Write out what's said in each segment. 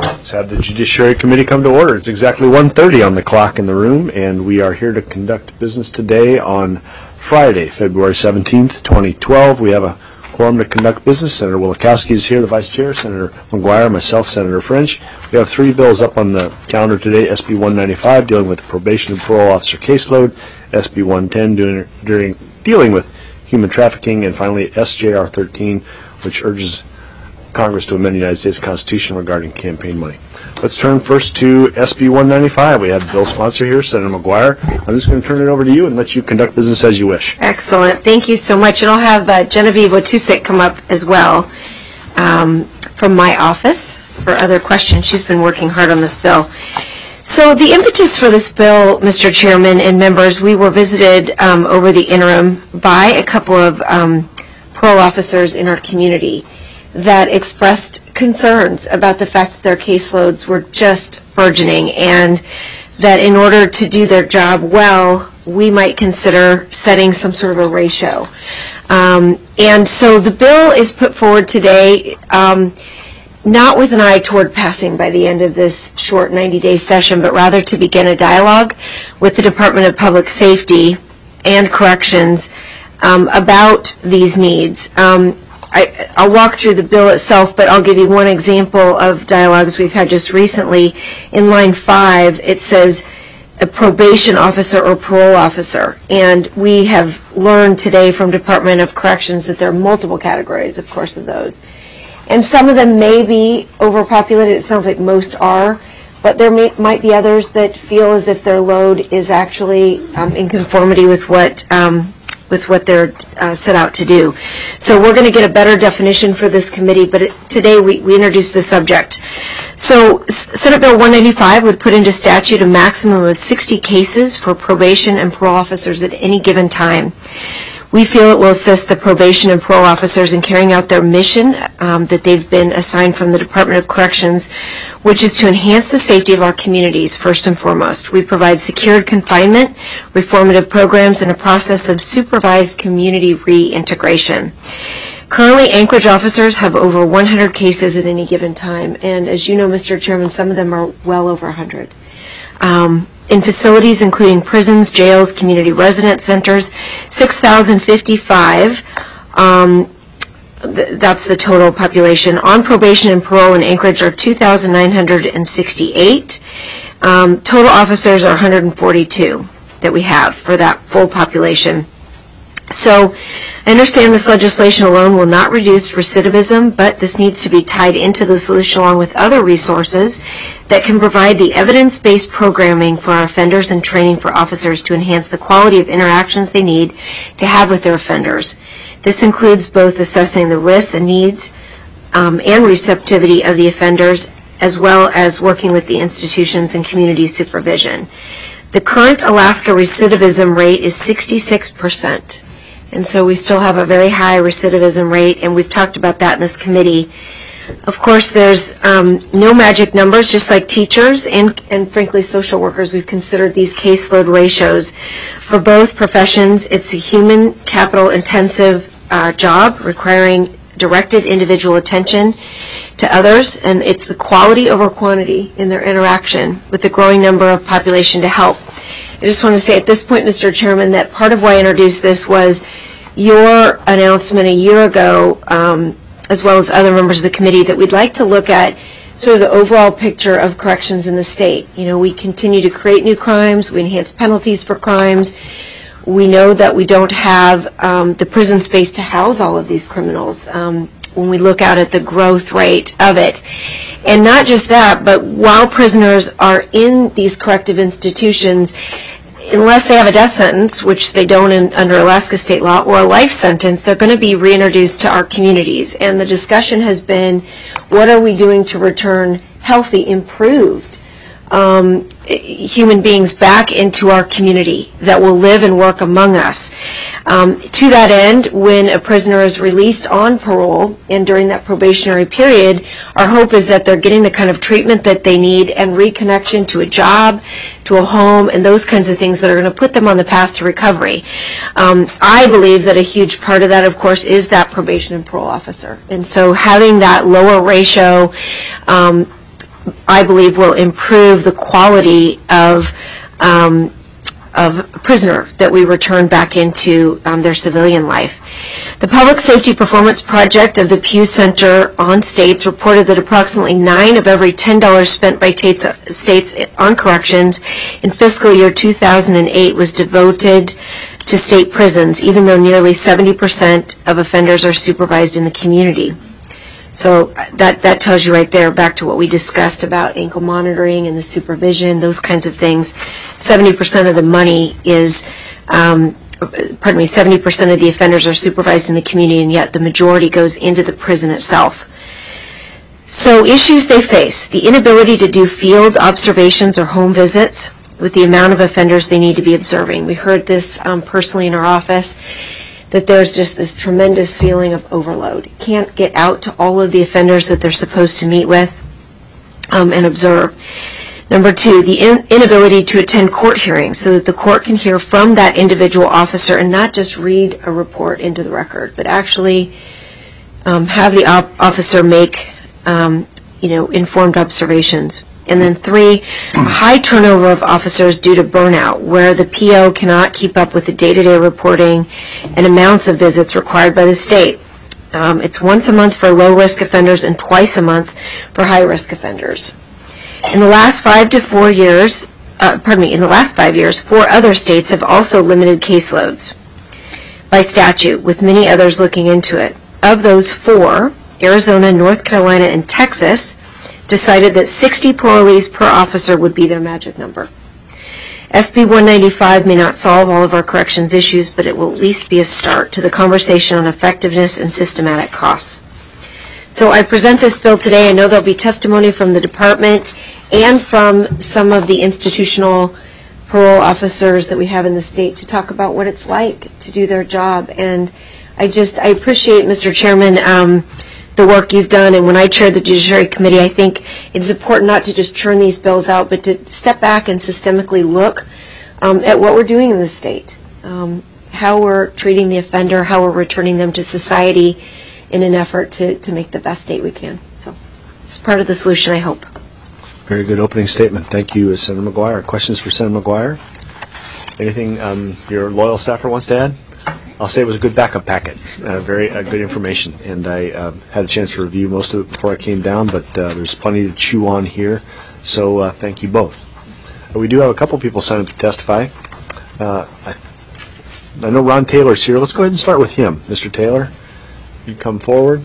Let's have the Judiciary Committee come to order. It's exactly 1:30 on the clock in the room, and we are here to conduct business today on Friday, February 17th, 2012. We have a quorum to conduct business. Senator Wielechowski is here, the Vice Chair, Senator McGuire, myself, Senator French. We have three bills up on the calendar today: SB 195, dealing with the probation and parole officer caseload; SB 110, dealing with human trafficking; and finally SJR 13, which urges Congress to amend the United States Constitution regarding campaign money. Let's turn first to SB 195. We have the bill sponsor here, Senator McGuire. I'm just going to turn it over to you and let you conduct business as you wish. Excellent. Thank you so much. And I'll have Genevieve Watusek come up as well from my office for other questions. She's been working hard on this bill. So the impetus for this bill, Mr. Chairman and members, we were visited over the interim by a couple of parole officers in our community that expressed concerns about the fact that their caseloads were just burgeoning, and that in order to do their job well, we might consider setting some sort of a ratio. And so the bill is put forward today not with an eye toward passing by the end of this short 90-day session, but rather to begin a dialogue with the Department of Public Safety and Corrections about these needs. I'll walk through the bill itself, but I'll give you one example of dialogues we've had just recently. In line 5, it says a probation officer or parole officer, and we have learned today from Department of Corrections that there are multiple categories, of course, of those. And some of them may be overpopulated. It sounds like most are, but there might be others that feel as if their load is actually in conformity with what they're set out to do. So we're going to get a better definition for this committee, but today we introduced the subject. So Senate Bill 195 would put into statute a maximum of 60 cases for probation and parole officers at any given time. We feel it will assist the probation and parole officers in carrying out their mission that they've been assigned from the Department of Corrections, which is to enhance the safety of our communities, first and foremost. We provide secured confinement, reformative programs, and a process of supervised community reintegration. Currently, Anchorage officers have over 100 cases at any given time, and as you know, Mr. Chairman, some of them are well over 100. In facilities including prisons, jails, community residence centers, 6,055, that's the total population. On probation and parole in Anchorage are 2,968. Total officers are 142 that we have for that full population. So I understand this legislation alone will not reduce recidivism, but this needs to be tied into the solution along with other resources that can provide the evidence-based programming for our offenders and training for officers to enhance the quality of interactions they need to have with their offenders. This includes both assessing the risks and needs and receptivity of the offenders, as well as working with the institutions and community supervision. The current Alaska recidivism rate is 66%. And so we still have a very high recidivism rate, and we've talked about that in this committee. Of course, there's no magic numbers, just like teachers and frankly social workers. We've considered these caseload ratios. For both professions, it's a human capital intensive job requiring directed individual attention to others, and it's the quality over quantity in their interaction with the growing number of population to help. I just want to say at this point, Mr. Chairman, that part of why I introduced this was your announcement a year ago, as well as other members of the committee, that we'd like to look at sort of the overall picture of corrections in the state. You know, we continue to create new crimes, we enhance penalties for crimes. We know that we don't have the prison space to house all of these criminals when we look out at the growth rate of it. And not just that, but while prisoners are in these corrective institutions, unless they have a death sentence, which they don't under Alaska state law, or a life sentence, they're going to be reintroduced to our communities. And the discussion has been, what are we doing to return healthy, improved human beings back into our community that will live and work among us. To that end, when a prisoner is released on parole and during that probationary period, our hope is that they're getting the kind of treatment that they need and reconnection to a job, to a home, and those kinds of things that are going to put them on the path to recovery. I believe that a huge part of that, of course, is that probation and parole officer. And so having that lower ratio I believe, will improve the quality of a prisoner that we return back into their civilian life. The Public Safety Performance Project of the Pew Center on States reported that approximately 9 of every $10 spent by states on corrections in fiscal year 2008 was devoted to state prisons, even though nearly 70% of offenders are supervised in the community. So that tells you right there, back to what we discussed about ankle monitoring and the supervision, those kinds of things. 70% of the money is, 70% of the offenders are supervised in the community, and yet the majority goes into the prison itself. So issues they face: the inability to do field observations or home visits with the amount of offenders they need to be observing. We heard this personally in our office, that there's just this tremendous feeling of overload. Can't get out to all of the offenders that they're supposed to meet with and observe. Number 2, the inability to attend court hearings so that the court can hear from that individual officer and not just read a report into the record, but actually have the officer make informed observations. And then 3, a high turnover of officers due to burnout, where the PO cannot keep up with the day-to-day reporting and amounts of visits required by the state. It's once a month for low-risk offenders and twice a month for high-risk offenders. In the last 5 years, 4 other states have also limited caseloads by statute, with many others looking into it. Of those 4, Arizona, North Carolina, and Texas decided that 60 parolees per officer would be their magic number. SB 195 may not solve all of our corrections issues, but it will at least be a start to the conversation on effectiveness and systematic costs. So I present this bill today. I know there'll be testimony from the department and from some of the institutional parole officers that we have in the state to talk about what it's like to do their job. And I appreciate, Mr. Chairman, the work you've done, and when I chaired the Judiciary Committee, I think it's important not to just churn these bills out, but to step back and systemically look at what we're doing in the state, how we're treating the offender, how we're returning them to society in an effort to make the best state we can. So it's part of the solution, I hope. Very good opening statement. Thank you, Senator McGuire. Questions for Senator McGuire? Anything your loyal staffer wants to add? I'll say it was a good backup packet, very good information, and I had a chance to review most of it before I came down, but there's plenty to chew on here, so thank you both. We do have a couple people signed up to testify. I know Ron Taylor's here. Let's go ahead and start with him. Mr. Taylor, you come forward.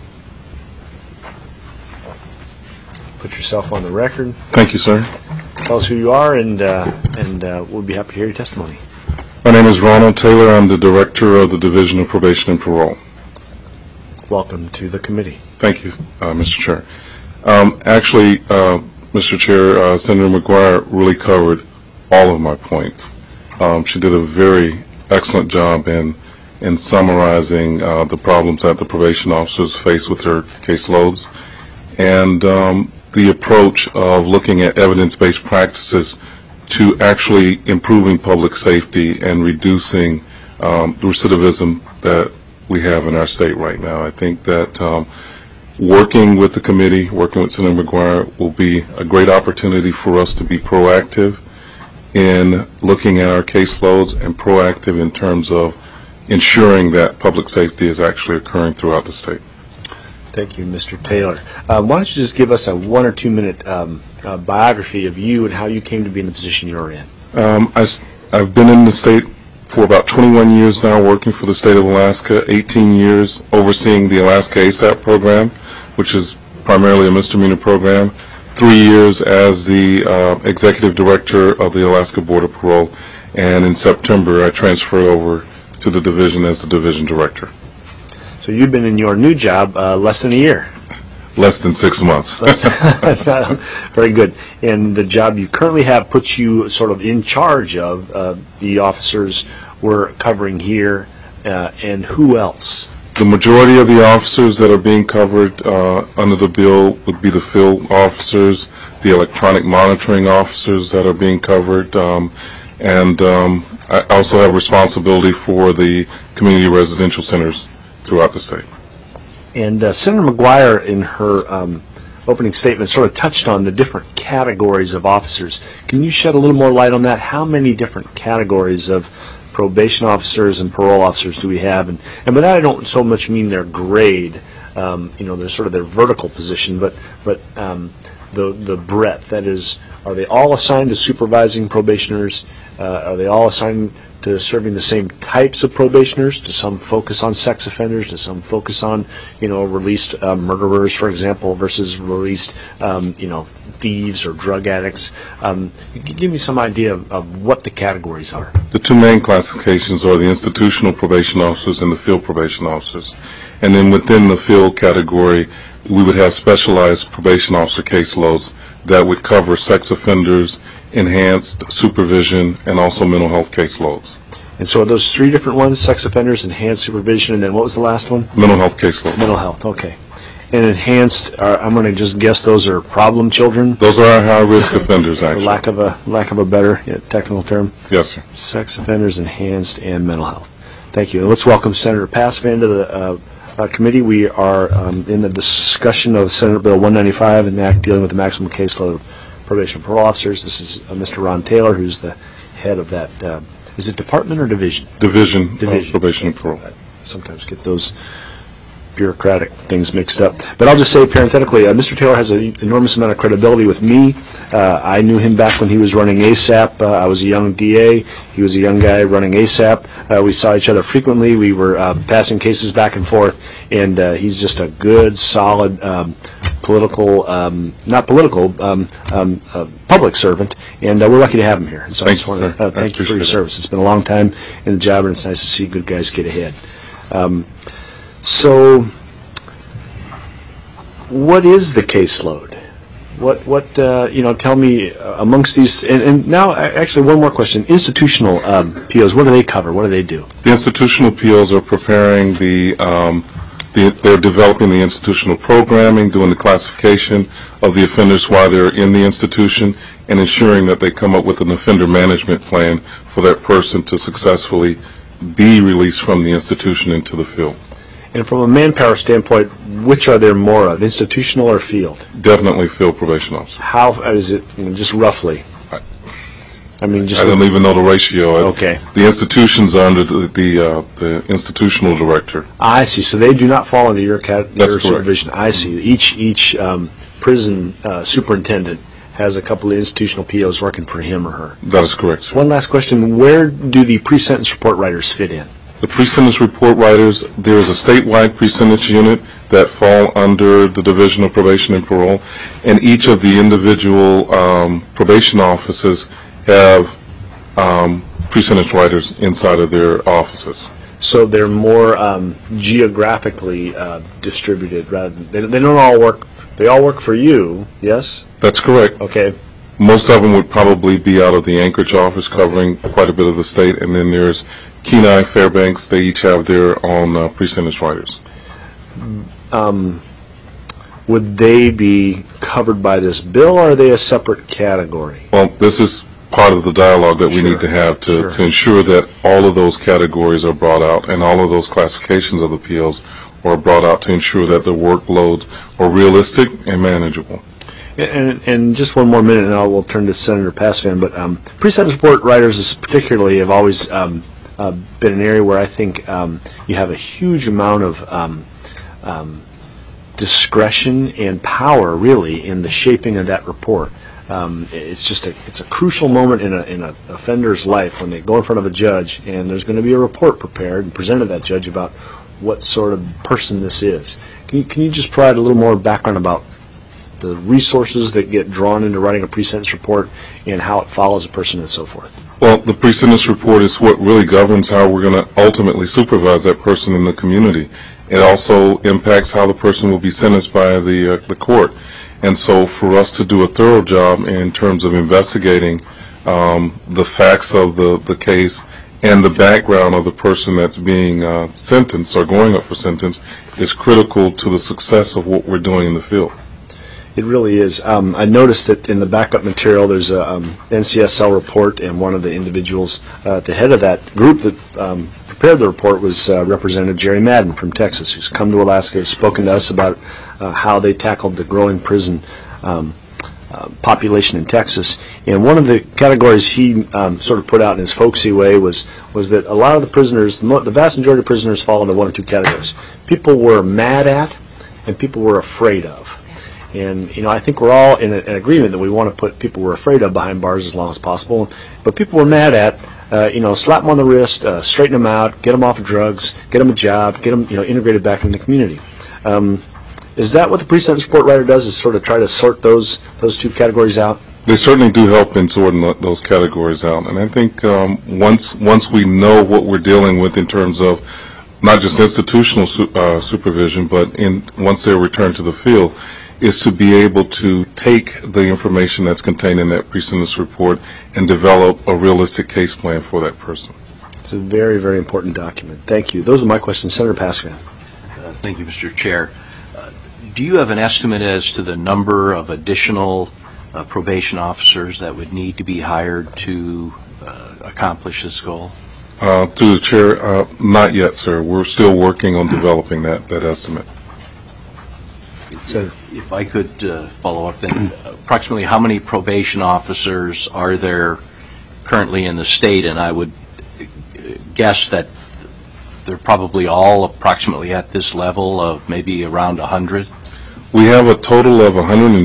Put yourself on the record. Thank you, sir. Tell us who you are, and we'll be happy to hear your testimony. My name is Ronald Taylor. I'm the Director of the Division of Probation and Parole. Welcome to the committee. Thank you, Mr. Chair. Actually, Mr. Chair, Senator McGuire really covered all of my points. She did a very excellent job in summarizing the problems that the probation officers face with their caseloads, and the approach of looking at evidence-based practices to actually improving public safety and reducing the recidivism that we have in our state right now. I think that working with the committee, working with Senator McGuire, will be a great opportunity for us to be proactive in looking at our caseloads and proactive in terms of ensuring that public safety is actually occurring throughout the state. Thank you, Mr. Taylor. Why don't you just give us a 1 or 2 minute biography of you and how you came to be in the position you're in? I've been in the state for about 21 years now, working for the state of Alaska, 18 years overseeing the Alaska ASAP program, which is primarily a misdemeanor program, 3 years as the executive director of the Alaska Board of Parole, and in September I transferred over to the division as the division director. So you've been in your new job less than a year. Less than 6 months. Very good. And the job you currently have puts you sort of in charge of the officers we're covering here, and who else? The majority of the officers that are being covered under the bill would be the field officers, the electronic monitoring officers that are being covered, and I also have responsibility for the community residential centers throughout the state. And Senator McGuire, in her opening statement sort of touched on the different categories of officers. Can you shed a little more light on that? How many different categories of probation officers and parole officers do we have? And by that I don't so much mean their grade, they're sort of their vertical position, but the breadth. That is, are they all assigned to supervising probationers? Are they all assigned to serving the same types of probationers? Do some focus on sex offenders? Do some focus on, released murderers, for example, versus released, thieves or drug addicts? Give me some idea of what the categories are. The two main classifications are the institutional probation officers and the field probation officers. And then within the field category, we would have specialized probation officer caseloads that would cover sex offenders, enhanced supervision, and also mental health caseloads. And so are those three different ones: sex offenders, enhanced supervision, and then what was the last one? Mental health caseloads. Mental health, okay. And enhanced, I'm going to just guess those are problem children? Those are our high-risk offenders, actually. For lack of a better technical term? Yes, sir. Sex offenders, enhanced, and mental health. Thank you. And let's welcome Senator Passvan to the committee. We are in the discussion of Senate Bill 195, an act dealing with the maximum caseload of probation and parole officers. This is Mr. Ron Taylor, who's the head of that. Is it department or division? Division of probation and parole. I sometimes get those bureaucratic things mixed up. But I'll just say parenthetically, Mr. Taylor has an enormous amount of credibility with me. I knew him back when he was running ASAP. I was a young DA. He was a young guy running ASAP. We saw each other frequently. We were passing cases back and forth, and he's just a good, solid public servant, and we're lucky to have him here. And so I just want to thank you for your service. It's been a long time in the job, and it's nice to see good guys get ahead. So, what is the caseload? Tell me amongst these, and now actually one more question. Institutional POs, what do they cover? What do they do? The institutional POs are preparing they're developing the institutional programming, doing the classification of the offenders while they're in the institution, and ensuring that they come up with an offender management plan for that person to successfully be released from the institution into the field. And from a manpower standpoint, which are there more of, institutional or field? Definitely field probation officer. How is it, just roughly? I don't even know the ratio. Okay. The institutions are under the institutional director. I see. So they do not fall under your supervision. Correct. I see. Each prison superintendent has a couple of institutional POs working for him or her. That is correct, sir. One last question. Where do the pre-sentence report writers fit in? The pre-sentence report writers, there is a statewide pre-sentence unit that fall under the Division of Probation and Parole, and each of the individual probation offices have pre-sentence writers inside of their offices. So they're more geographically distributed rather than, they don't all work, they all work for you, yes? That's correct. Okay. Most of them would probably be out of the Anchorage office covering quite a bit of the state, and then there's Kenai, Fairbanks, they each have their own pre-sentence writers. Would they be covered by this bill, or are they a separate category? Well, this is part of the dialogue that we need to have to ensure that all of those categories are brought out and all of those classifications of the POs are brought out to ensure that the workloads are realistic and manageable. And just one more minute, and I will turn to Senator Passvan. But pre-sentence report writers particularly have always been an area where I think you have a huge amount of discretion and power, really, in the shaping of that report. It's a crucial moment in an offender's life when they go in front of a judge, and there's going to be a report prepared and presented to that judge about what sort of person this is. Can you just provide a little more background about the resources that get drawn into writing a pre-sentence report and how it follows a person and so forth? Well, the pre-sentence report is what really governs how we're going to ultimately supervise that person in the community. It also impacts how the person will be sentenced by the court. And so for us to do a thorough job in terms of investigating the facts of the case and the background of the person that's being sentenced or going up for sentence is critical to the success of what we're doing in the field. It really is. I noticed that in the backup material there's a NCSL report, and one of the individuals at the head of that group that prepared the report was Representative Jerry Madden from Texas, who's come to Alaska, has spoken to us about how they tackled the growing prison population in Texas. And one of the categories he sort of put out in his folksy way was that a lot of the prisoners, the vast majority of prisoners fall into one or two categories. People were mad at and people were afraid of. And, I think we're all in an agreement that we want to put people we're afraid of behind bars as long as possible. But people we're mad at, slap them on the wrist, straighten them out, get them off of drugs, get them a job, get them, integrated back into the community. Is that what the pre-sentence report writer does, is sort of try to sort those two categories out? They certainly do help in sorting those categories out. And I think once we know what we're dealing with in terms of not just institutional supervision, but once they're returned to the field, is to be able to take the information that's contained in that pre-sentence report and develop a realistic case plan for that person. It's a very, very important document. Thank you. Those are my questions. Senator Pasavan. Thank you, Mr. Chair. Do you have an estimate as to the number of additional probation officers that would need to be hired to accomplish this goal? To the Chair, not yet, sir. We're still working on developing that estimate. So, if I could follow up then, approximately how many probation officers are there currently in the state? And I would guess that they're probably all approximately at this level of maybe around 100. We have a total of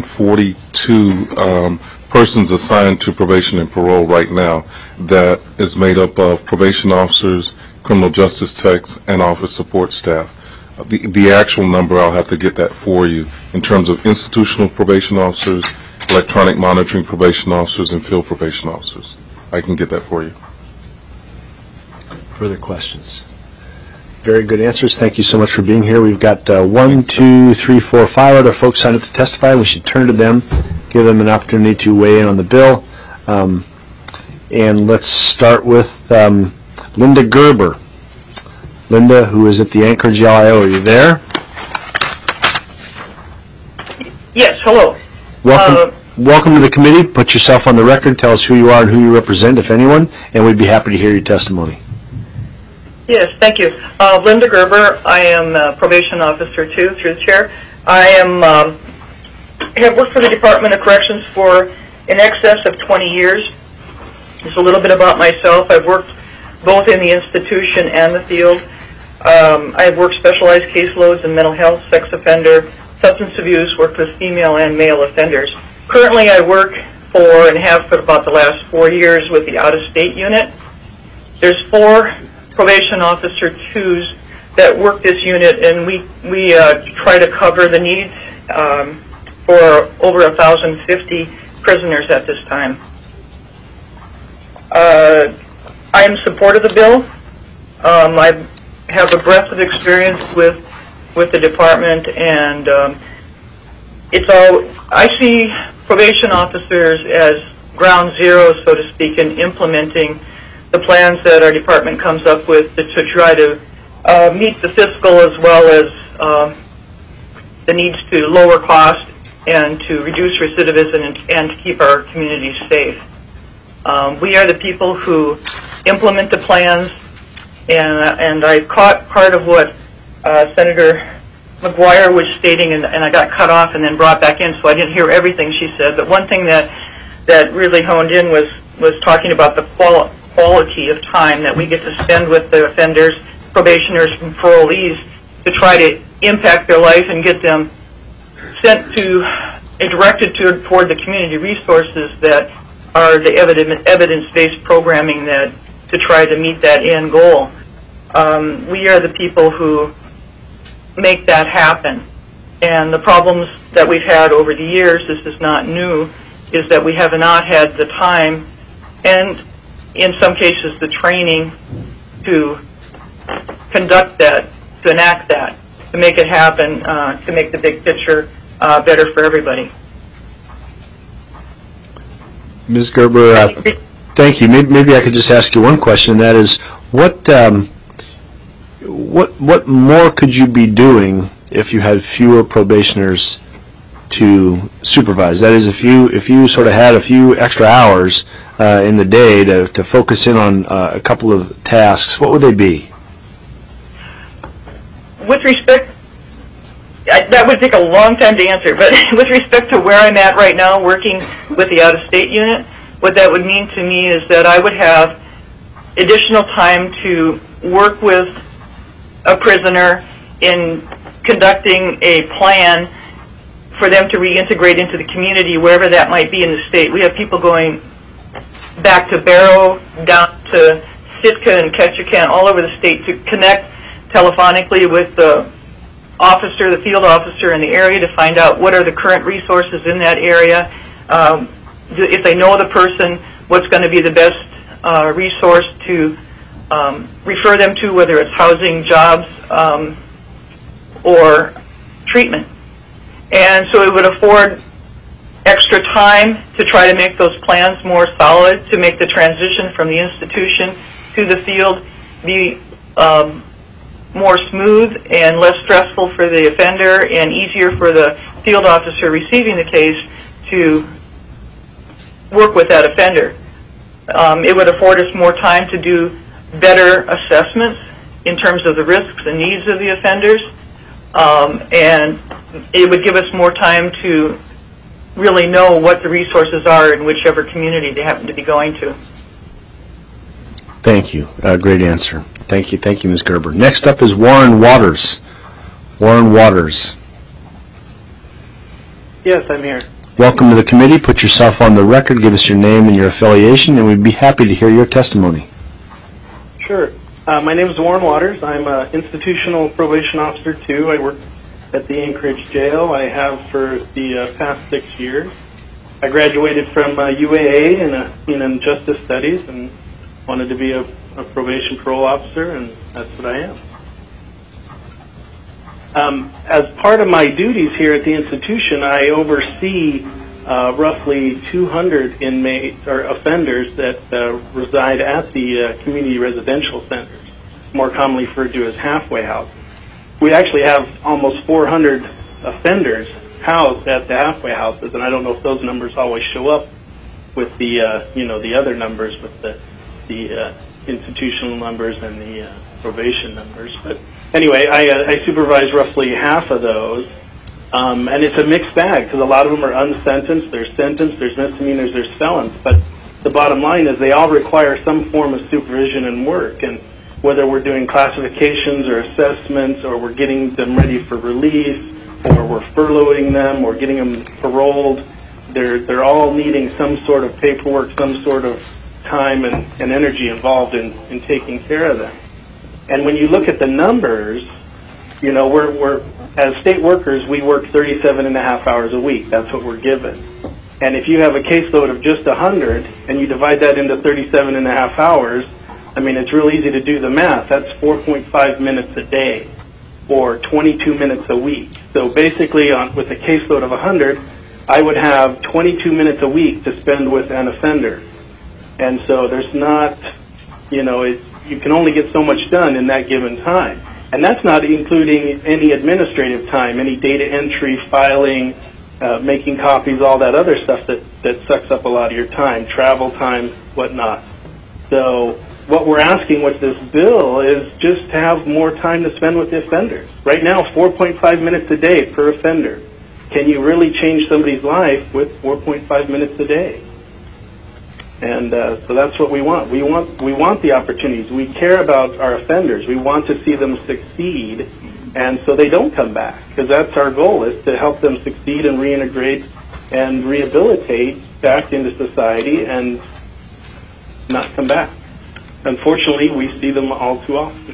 142 persons assigned to probation and parole right now that is made up of probation officers, criminal justice techs, and office support staff. The actual number, I'll have to get that for you, in terms of institutional probation officers, electronic monitoring probation officers, and field probation officers. I can get that for you. Further questions? Very good answers. Thank you so much for being here. We've got 1, 2, 3, 4, 5 other folks signed up to testify. We should turn to them, give them an opportunity to weigh in on the bill. And let's start with Linda Gerber. Linda, who is at the Anchorage LIO. Are you there? Yes, hello. Welcome to the committee. Put yourself on the record. Tell us who you are and who you represent, if anyone, and we'd be happy to hear your testimony. Yes, thank you. Linda Gerber. I am a probation officer, too, through the chair. I have worked for the Department of Corrections for in excess of 20 years. Just a little bit about myself. I've worked both in the institution and the field. I've worked specialized caseloads in mental health, sex offender, substance abuse, worked with female and male offenders. Currently, I work for and have for about the last 4 years with the out-of-state unit. There's 4 probation officer 2s that work this unit, and we try to cover the needs for over 1,050 prisoners at this time. I am in support of the bill. I have a breadth of experience with the department, and I see probation officers as ground zero, so to speak, in implementing the plans that our department comes up with to try to meet the fiscal as well as the needs to lower cost and to reduce recidivism and to keep our communities safe. We are the people who implement the plans, and I caught part of what Senator McGuire was stating, and I got cut off and then brought back in, so I didn't hear everything she said. But one thing that really honed in was talking about the quality of time that we get to spend with the offenders, probationers, and parolees to try to impact their life and get them sent to and directed toward the community resources that are the evidence-based programming that to try to meet that end goal. We are the people who make that happen. And the problems that we've had over the years, this is not new, is that we have not had the time and in some cases the training to conduct that, to enact that, to make it happen, to make the big picture better for everybody. Ms. Gerber, thank you. Maybe I could just ask you one question, and that is, what more could you be doing if you had fewer probationers to supervise? That is, if you sort of had a few extra hours in the day to focus in on a couple of tasks, what would they be? with respect, that would take a long time to answer, but with respect to where I'm at right now, working with the out-of-state unit, what that would mean to me is that I would have additional time to work with a prisoner in conducting a plan for them to reintegrate into the community, wherever that might be in the state. We have people going back to Barrow, down to Sitka and Ketchikan, all over the state to connect telephonically with the officer, the field officer in the area, to find out what are the current resources in that area. If they know the person, what's going to be the best resource to refer them to, whether it's housing, jobs, or treatment. And so it would afford extra time to try to make those plans more solid, to make the transition from the institution to the field be more smooth and less stressful for the offender, and easier for the field officer receiving the case to work with that offender. It would afford us more time to do better assessments in terms of the risks and needs of the offenders, and it would give us more time to really know what the resources are in whichever community they happen to be going to. Thank you. Great answer. Thank you, Ms. Gerber. Next up is Warren Waters. Warren Waters. Yes, I'm here. Welcome to the committee. Put yourself on the record. Give us your name and your affiliation, and we'd be happy to hear your testimony. Sure. My name is Warren Waters. I'm an institutional probation officer, too. I work at the Anchorage Jail. I have for the past 6 years. I graduated from UAA in Justice Studies and wanted to be a probation parole officer, and that's what I am. As part of my duties here at the institution, I oversee roughly 200 inmates or offenders that reside at the community residential centers, more commonly referred to as halfway houses. We actually have almost 400 offenders housed at the halfway houses, and I don't know if those numbers always show up with the the other numbers, with the institutional numbers and the probation numbers. But anyway, I supervise roughly half of those, and it's a mixed bag because a lot of them are unsentenced. There's sentenced, there's misdemeanors, there's felons. But the bottom line is they all require some form of supervision and work. And whether we're doing classifications or assessments, or we're getting them ready for release, or we're furloughing them, or getting them paroled, they're all needing some sort of paperwork, some sort of time and energy involved in taking care of them. And when you look at the numbers, we're as state workers, we work 37 and a half hours a week. That's what we're given. And if you have a caseload of just 100 and you divide that into 37 and a half hours, I mean, it's real easy to do the math. That's 4.5 minutes a day, or 22 minutes a week. So basically, with a caseload of 100, I would have 22 minutes a week to spend with an offender. And so there's not, you can only get so much done in that given time. And that's not including any administrative time, any data entry, filing, making copies, all that other stuff that sucks up a lot of your time, travel time, whatnot. So what we're asking with this bill is just to have more time to spend with the offenders. Right now, 4.5 minutes a day per offender. Can you really change somebody's life with 4.5 minutes a day? And so that's what we want. We want the opportunities. We care about our offenders. We want to see them succeed, and so they don't come back, because that's our goal, is to help them succeed and reintegrate and rehabilitate back into society and not come back. Unfortunately, we see them all too often.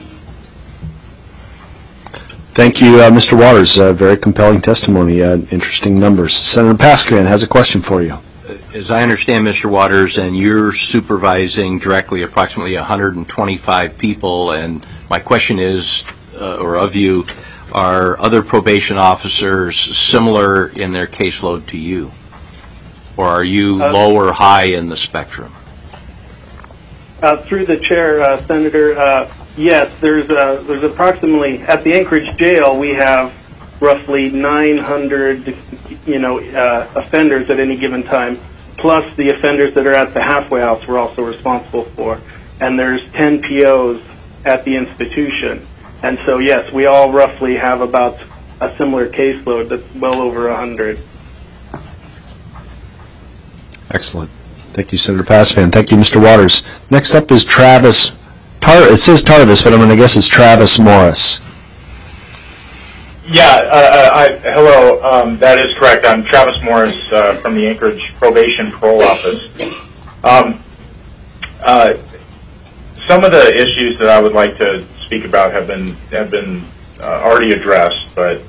Thank you, Mr. Waters. Very compelling testimony. Interesting numbers. Senator Paskavan has a question for you. As I understand, Mr. Waters, and you're supervising directly approximately 125 people, and my question is, or of you, are other probation officers similar in their caseload to you? Or are you low or high in the spectrum? Through the chair, Senator, yes, there's approximately, at the Anchorage Jail, we have roughly 900, offenders at any given time, plus the offenders that are at the halfway house we're also responsible for. And there's 10 POs at the institution. And so, yes, we all roughly have about a similar caseload that's well over 100. Excellent. Thank you, Senator Passvan. Thank you, Mr. Waters. Next up is Travis. It says Tarvis, but I'm going to guess it's Travis Morris. Yeah, hello. That is correct. I'm Travis Morris from the Anchorage Probation Parole Office. Some of the issues that I would like to speak about have been already addressed, but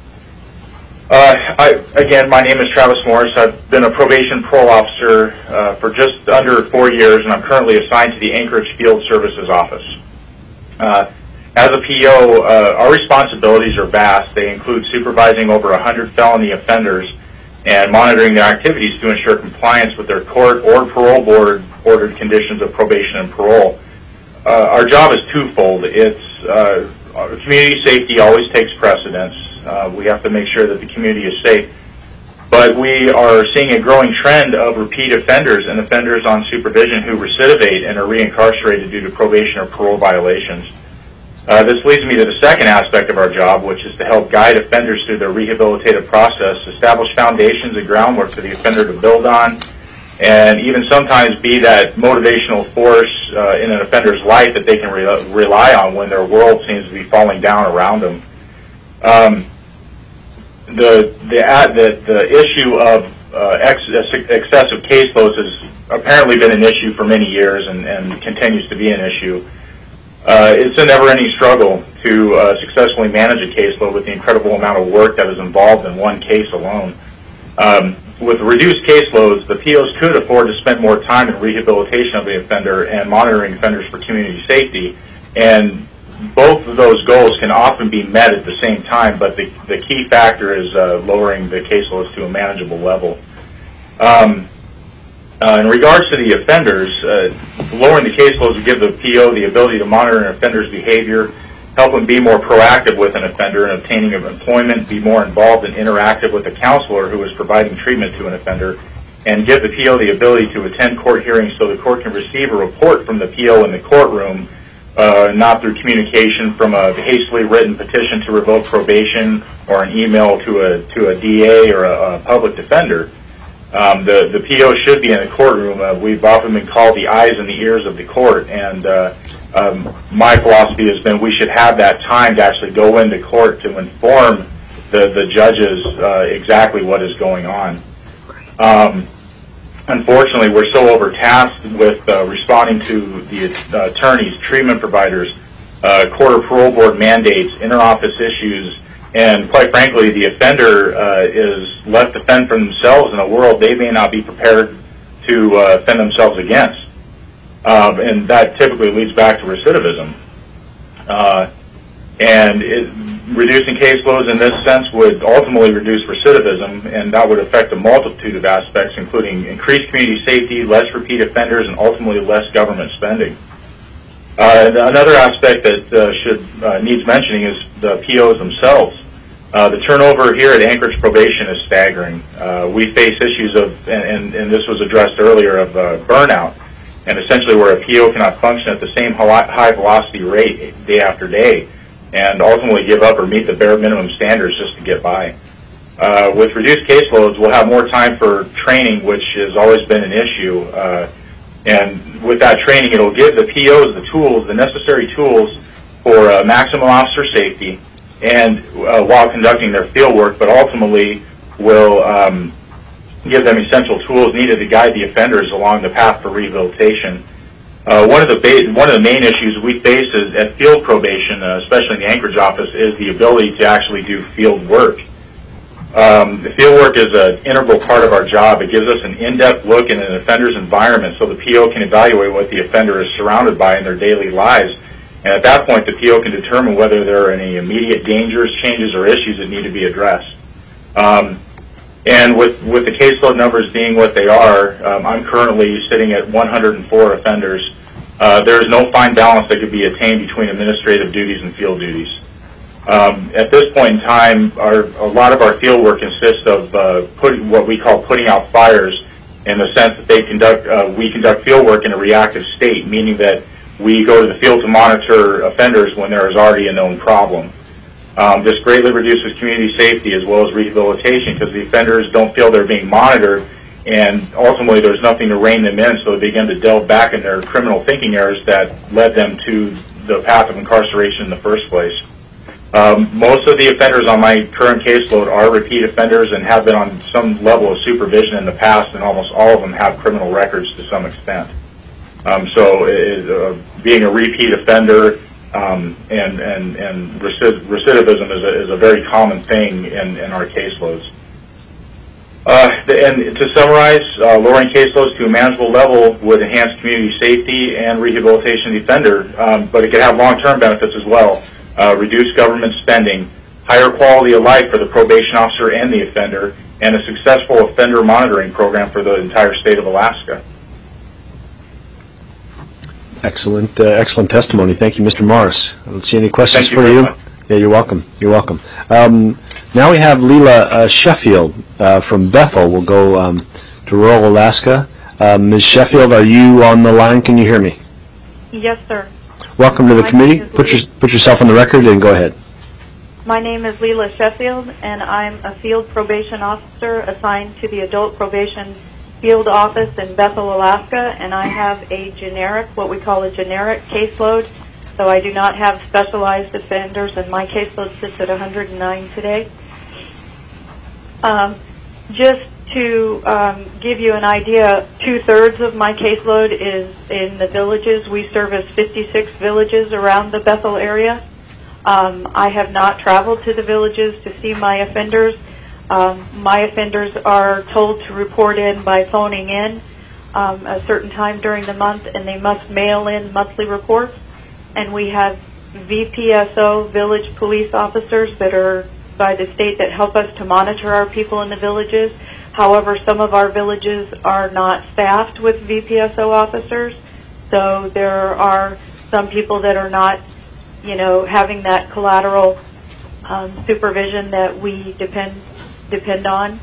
again, my name is Travis Morris. I've been a probation parole officer for just under 4 years, and I'm currently assigned to the Anchorage Field Services Office. As a PO, our responsibilities are vast. They include supervising over 100 felony offenders and monitoring their activities to ensure compliance with their court or parole board ordered conditions of probation and parole. Our job is twofold. It's community safety always takes precedence. We have to make sure that the community is safe. But we are seeing a growing trend of repeat offenders and offenders on supervision who recidivate and are reincarcerated due to probation or parole violations. This leads me to the second aspect of our job, which is to help guide offenders through their rehabilitative process, establish foundations and groundwork for the offender to build on, and even sometimes be that motivational force in an offender's life that they can rely on when their world seems to be falling down around them. The issue of excessive caseloads has apparently been an issue for many years and continues to be an issue. It's a never-ending struggle to successfully manage a caseload with the incredible amount of work that is involved in one case alone. With reduced caseloads, the POs could afford to spend more time in rehabilitation of the offender and monitoring offenders for community safety, and both of those goals can often be met at the same time, but the key factor is lowering the caseloads to a manageable level. In regards to the offenders, lowering the caseloads would give the PO the ability to monitor an offender's behavior, help them be more proactive with an offender in obtaining of employment, be more involved and interactive with a counselor who is providing treatment to an offender, and give the PO the ability to attend court hearings so the court can receive a report from the PO in the courtroom, not through communication from a hastily written petition to revoke probation or an email to a DA or a public defender. The PO should be in the courtroom. We've often been called the eyes and the ears of the court, and my philosophy has been we should have that time to actually go into court to inform the judges exactly what is going on. Unfortunately, we're so overtasked with responding to the attorneys, treatment providers, court or parole board mandates, interoffice issues, and quite frankly, the offender is left to fend for themselves in a world they may not be prepared to fend themselves against. And that typically leads back to recidivism. Reducing caseloads in this sense would ultimately reduce recidivism, and that would affect a multitude of aspects, including increased community safety, less repeat offenders, and ultimately less government spending. Another aspect that needs mentioning is the POs themselves. The turnover here at Anchorage Probation is staggering. We face issues of, and this was addressed earlier, of burnout, and essentially where a PO cannot function at the same high velocity rate day after day, and ultimately give up or meet the bare minimum standards just to get by. With reduced caseloads, we'll have more time for training, which has always been an issue. And with that training, it'll give the POs the tools, the necessary tools for maximum officer safety, and while conducting their field work, but ultimately will give them essential tools needed to guide the offenders along the path for rehabilitation. One of the main issues we face is at field probation, especially in the Anchorage office, is the ability to actually do field work. The field work is an integral part of our job. It gives us an in-depth look in an offender's environment so the PO can evaluate what the offender is surrounded by in their daily lives. And at that point, the PO can determine whether there are any immediate dangers, changes, or issues that need to be addressed. And with the caseload numbers being what they are, I'm currently sitting at 104 offenders. There is no fine balance that could be attained between administrative duties and field duties. At this point in time, a lot of our field work consists of what we call putting out fires, in the sense that we conduct field work in a reactive state, meaning that we go to the field to monitor offenders when there is already a known problem. This greatly reduces community safety as well as rehabilitation because the offenders don't feel they're being monitored, and ultimately there's nothing to rein them in, so they begin to delve back in their criminal thinking errors that led them to the path of incarceration in the first place. Most of the offenders on my current caseload are repeat offenders and have been on some level of supervision in the past, and almost all of them have criminal records to some extent. Being a repeat offender and recidivism is a very common thing in our caseloads. And to summarize, lowering caseloads to a manageable level would enhance community safety and rehabilitation of the offender, but it could have long-term benefits as well. Reduce government spending, higher quality of life for the probation officer and the offender, and a successful offender monitoring program for the entire state of Alaska. Excellent, excellent testimony. Thank you, Mr. Morris. I don't see any questions Thank you for very you. much. Yeah, you're welcome. You're welcome. Now we have Leela Sheffield from Bethel. We'll go to rural Alaska. Ms. Sheffield, are you on the line? Can you hear me? Yes, sir. Welcome to the My committee. name is Put yourself on the record and go ahead. My name is Leela Sheffield, and I'm a field probation officer assigned to the Adult Probation Field Office in Bethel, Alaska, and I have a generic, what we call a generic caseload, so I do not have specialized offenders, and my caseload sits at 109 today. Just to give you an idea, 2/3 of my caseload is in the villages. We service 56 villages around the Bethel area. I have not traveled to the villages to see my offenders. My offenders are told to report in by phoning in a certain time during the month, and they must mail in monthly reports. And we have VPSO, village police officers, that are by the state that help us to monitor our people in the villages. However, some of our villages are not staffed with VPSO officers, so there are some people that are not, having that collateral supervision that we depend on.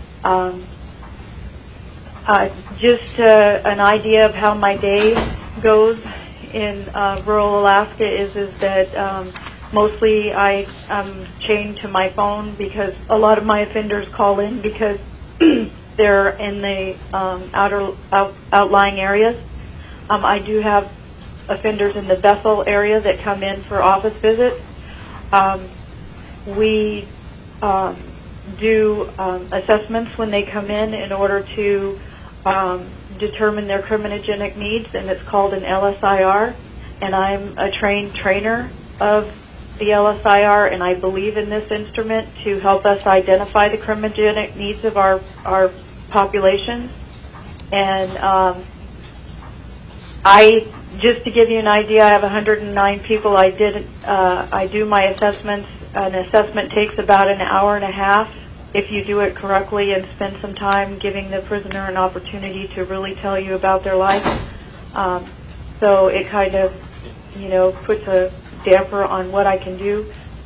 Just an idea of how my day goes in rural Alaska is that mostly I'm chained to my phone because a lot of my offenders call in because they're in the outlying areas. I do have offenders in the Bethel area that come in for office visits. We do assessments when they come in order to determine their criminogenic needs, and it's called an LSIR. And I'm a trained trainer of the LSIR, and I believe in this instrument to help us identify the criminogenic needs of our populations. And just to give you an idea, I have 109 people. I do my assessments. An assessment takes about an hour and a half if you do it correctly and spend some time giving the prisoner an opportunity to really tell you about their life. So it kind of, puts a damper on what I can do.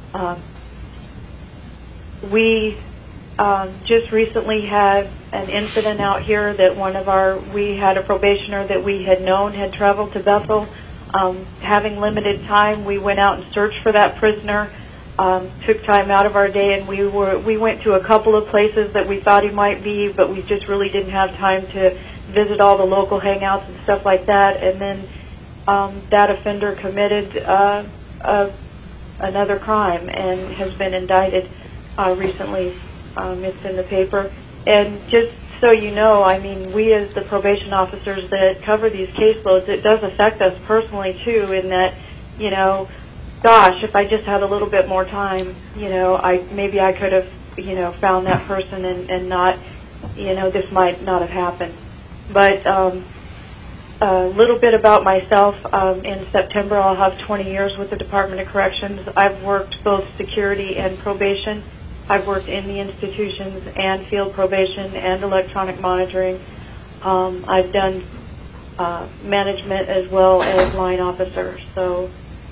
We just recently had an incident out here that we had a probationer that we had known had traveled to Bethel. Having limited time, we went out and searched for that prisoner, took time out of our day, and we went to a couple of places that we thought he might be, but we just really didn't have time to visit all the local hangouts and stuff like that. And then that offender committed another crime and has been indicted recently. It's in the paper. And just so you know, we as the probation officers that cover these caseloads, it does affect us personally too, in that, gosh, if I just had a little bit more time, maybe I could have, found that person and not, this might not have happened. But a little bit about myself. In September, I'll have 20 years with the Department of Corrections. I've worked both security and probation. I've worked in the institutions and field probation and electronic monitoring. I've done management as well as line officer. So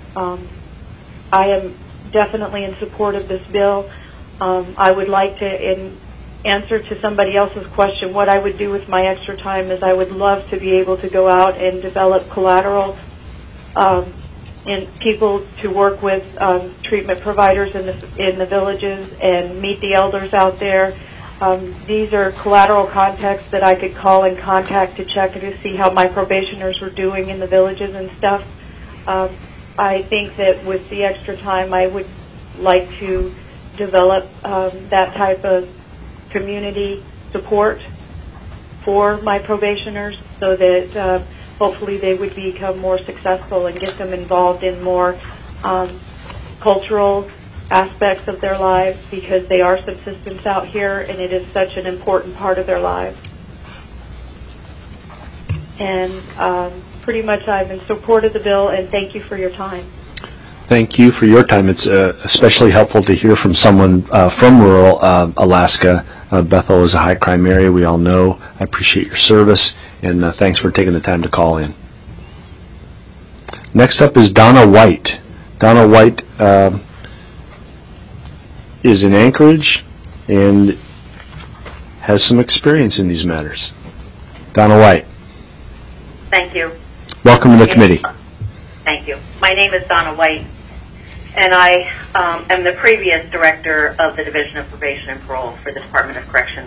I am definitely in support of this bill. I would like to, in answer to somebody else's question, what I would do with my extra time is I would love to be able to go out and develop collateral in people to work with treatment providers in the villages and meet the elders out there. These are collateral contacts that I could call and contact to check and to see how my probationers were doing in the villages and stuff. I think that with the extra time, I would like to develop that type of community support for my probationers so that hopefully they would become more successful and get them involved in more cultural aspects of their lives, because they are subsistence out here and it is such an important part of their lives. And pretty much I've in support of the bill, and thank you for your time. Thank you for your time. It's especially helpful to hear from someone from rural Alaska. Bethel is a high crime area, we all know. I appreciate your service, and thanks for taking the time to call in. Next up is Donna White. Donna White is in Anchorage and has some experience in these matters. Donna White. Thank you. Welcome to the committee. Thank you. My name is Donna White, and I am the previous director of the Division of Probation and Parole for the Department of Corrections.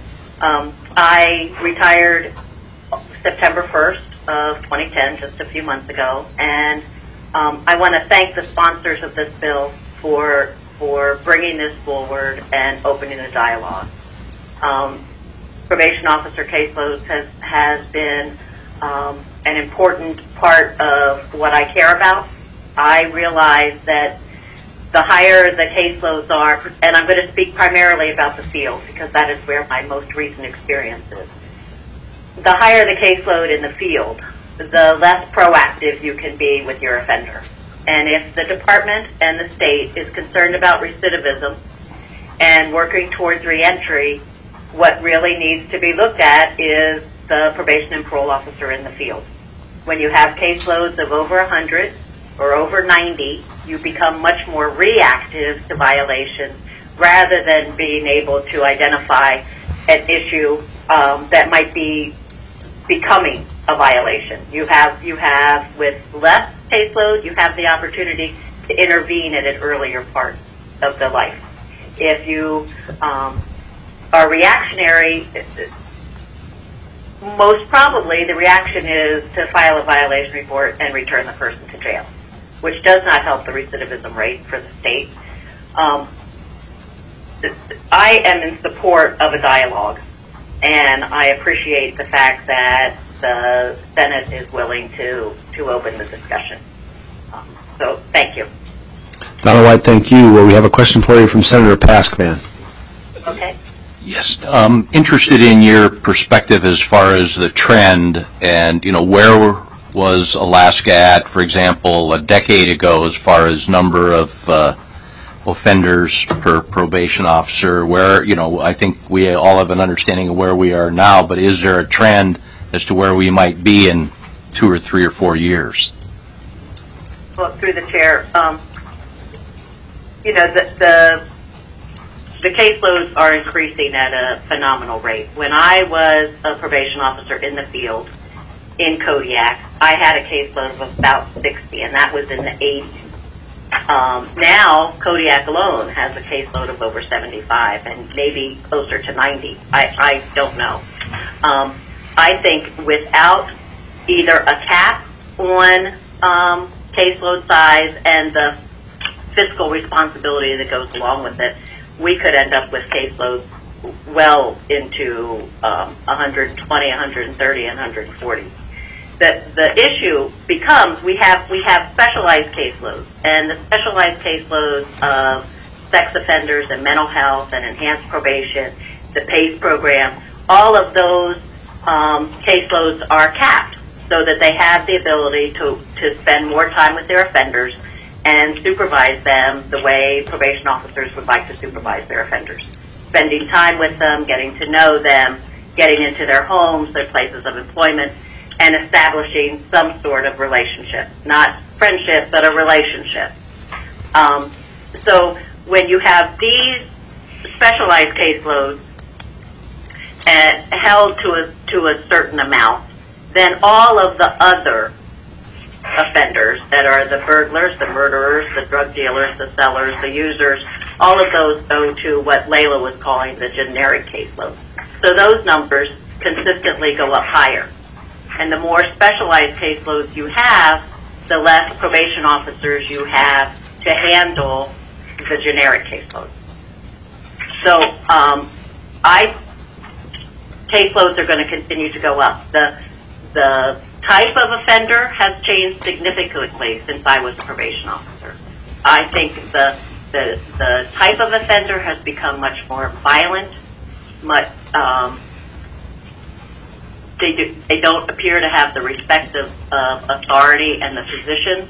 I retired September 1st of 2010, just a few months ago, and I want to thank the sponsors of this bill for bringing this forward and opening a dialogue. Probation officer caseloads has been an important part of what I care about. I realize that the higher the caseloads are, and I'm going to speak primarily about the field because that is where my most recent experience is. The higher the caseload in the field, the less proactive you can be with your offender. And if the department and the state is concerned about recidivism and working towards reentry, what really needs to be looked at is the probation and parole officer in the field. When you have caseloads of over 100 or over 90, you become much more reactive to violations rather than being able to identify an issue that might be becoming a violation. You have with less caseload, you have the opportunity to intervene at an earlier part of the life. If you are reactionary, most probably the reaction is to file a violation report and return the person to jail, which does not help the recidivism rate for the state. I am in support of a dialogue, and I appreciate the fact that the Senate is willing to open the discussion. So thank you. Donna White, thank you. Well, we have a question for you from Senator Paskman. Okay. Yes, interested in your perspective as far as the trend, and where was Alaska at, for example, a decade ago as far as number of offenders per probation officer? Where I think we all have an understanding of where we are now, but is there a trend as to where we might be in 2 or 3 or 4 years? Well, through the chair, the caseloads are increasing at a phenomenal rate. When I was a probation officer in the field in Kodiak, I had a caseload of about 60, and that was in the 80s. Now, Kodiak alone has a caseload of over 75, and maybe closer to 90. I don't know. I think without either a cap on caseload size and the fiscal responsibility that goes along with it, we could end up with caseloads well into 120, 130, and 140. The issue becomes we have specialized caseloads, and the specialized caseloads of sex offenders and mental health and enhanced probation, the PACE program, all of those caseloads are capped so that they have the ability to spend more time with their offenders and supervise them the way probation officers would like to supervise their offenders. Spending time with them, getting to know them, getting into their homes, their places of employment, and establishing some sort of relationship. Not friendship, but a relationship. So when you have these specialized caseloads held to a certain amount, then all of the other offenders that are the burglars, the murderers, the drug dealers, the sellers, the users. All of those go to what Layla was calling the generic caseload. So those numbers consistently go up higher. And the more specialized caseloads you have, the less probation officers you have to handle the generic caseload. So caseloads are going to continue to go up. The type of offender has changed significantly since I was a probation officer. I think the type of offender has become much more violent. They don't appear to have the respect of authority and the physicians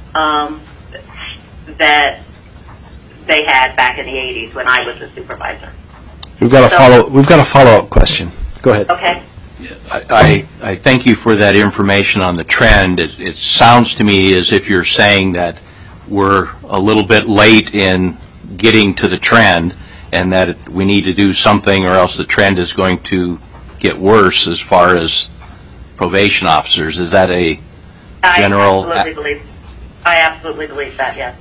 that they had back in the 80s when I was a supervisor. We've got a follow-up question. Go ahead. Okay. I thank you for that information on the trend. It sounds to me as if you're saying that we're a little bit late in getting to the trend and that we need to do something or else the trend is going to get worse as far as probation officers. Is that a general... I absolutely believe that, yes.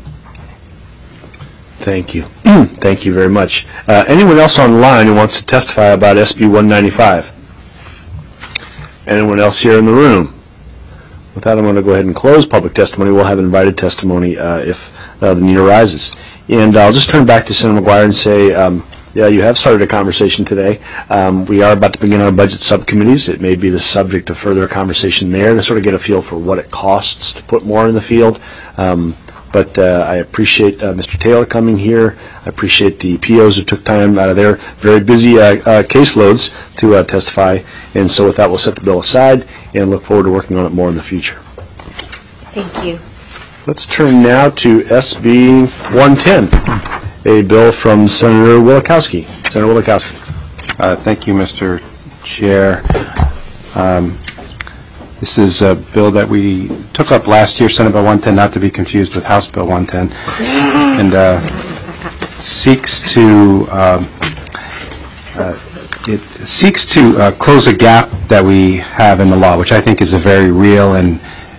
Thank you. Thank you very much. Anyone else online who wants to testify about SB 195? Anyone else here in the room? With that, I'm going to go ahead and close public testimony. We'll have invited testimony if the need arises. And I'll just turn back to Senator McGuire and say, yeah, you have started a conversation today. We are about to begin our budget subcommittees. It may be the subject of further conversation there to sort of get a feel for what it costs to put more in the field. But I appreciate Mr. Taylor coming here. I appreciate the POs who took time out of their very busy caseloads to testify. And so with that, we'll set the bill aside and look forward to working on it more in the future. Thank you. Let's turn now to SB 110, a bill from Senator Wielechowski. Senator Wielechowski. Thank you, Mr. Chair. This is a bill that we took up last year, Senate Bill 110, not to be confused with House Bill 110, and seeks to close a gap that we have in the law, which I think is a very real and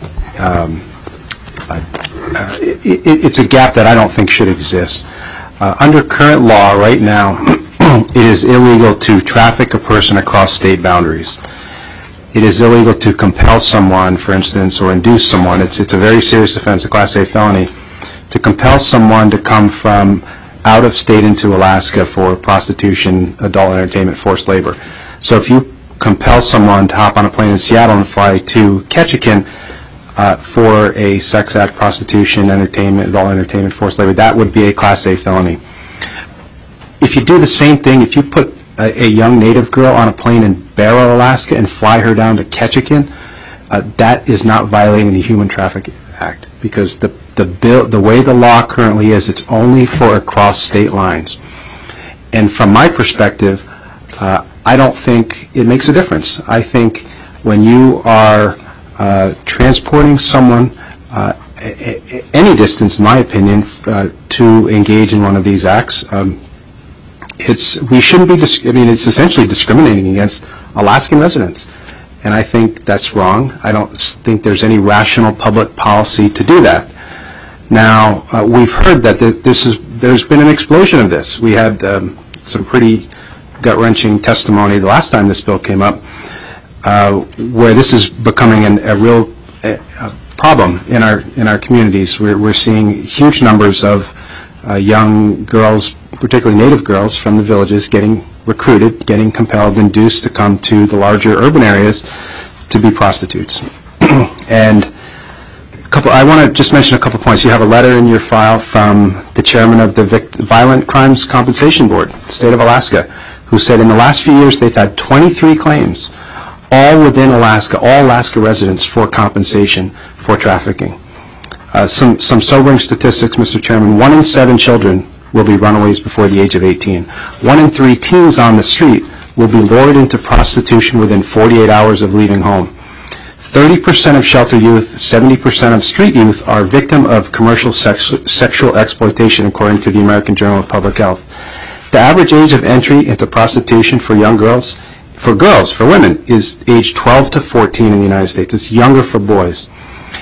it's a gap that I don't think should exist. Under current law right now, it is illegal to traffic a person across state boundaries. It is illegal to compel someone, for instance, or induce someone. It's a very serious offense, a Class A felony, to compel someone to come from out of state into Alaska for prostitution, adult entertainment, forced labor. So if you compel someone to hop on a plane in Seattle and fly to Ketchikan for a sex act, prostitution, entertainment, adult entertainment, forced labor, that would be a Class A felony. If you do the same thing, if you put a young Native girl on a plane in Barrow, Alaska, and fly her down to Ketchikan, that is not violating the Human Trafficking Act, because the way the law currently is, it's only for across state lines. And from my perspective, I don't think it makes a difference. I think when you are transporting someone any distance, in my opinion, to engage in one of these acts, we shouldn't be. It's essentially discriminating against Alaskan residents, and I think that's wrong. I don't think there's any rational public policy to do that. Now, we've heard that there's been an explosion of this. We had some pretty gut-wrenching testimony the last time this bill came up, where this is becoming a real problem in our communities. We're seeing huge numbers of young girls, particularly Native girls from the villages, getting recruited, getting compelled, induced to come to the larger urban areas to be prostitutes. And I want to just mention a couple points. You have a letter in your file from the chairman of the Violent Crimes Compensation Board, the state of Alaska, who said in the last few years they've had 23 claims, all within Alaska, all Alaska residents, for compensation for trafficking. Some sobering statistics, Mr. Chairman. 1 in 7 children will be runaways before the age of 18. 1 in 3 teens on the street will be lured into prostitution within 48 hours of leaving home. 30% of shelter youth, 70% of street youth are victim of commercial sexual exploitation, according to the American Journal of Public Health. The average age of entry into prostitution for young girls, for women, is age 12 to 14 in the United States. It's younger for boys.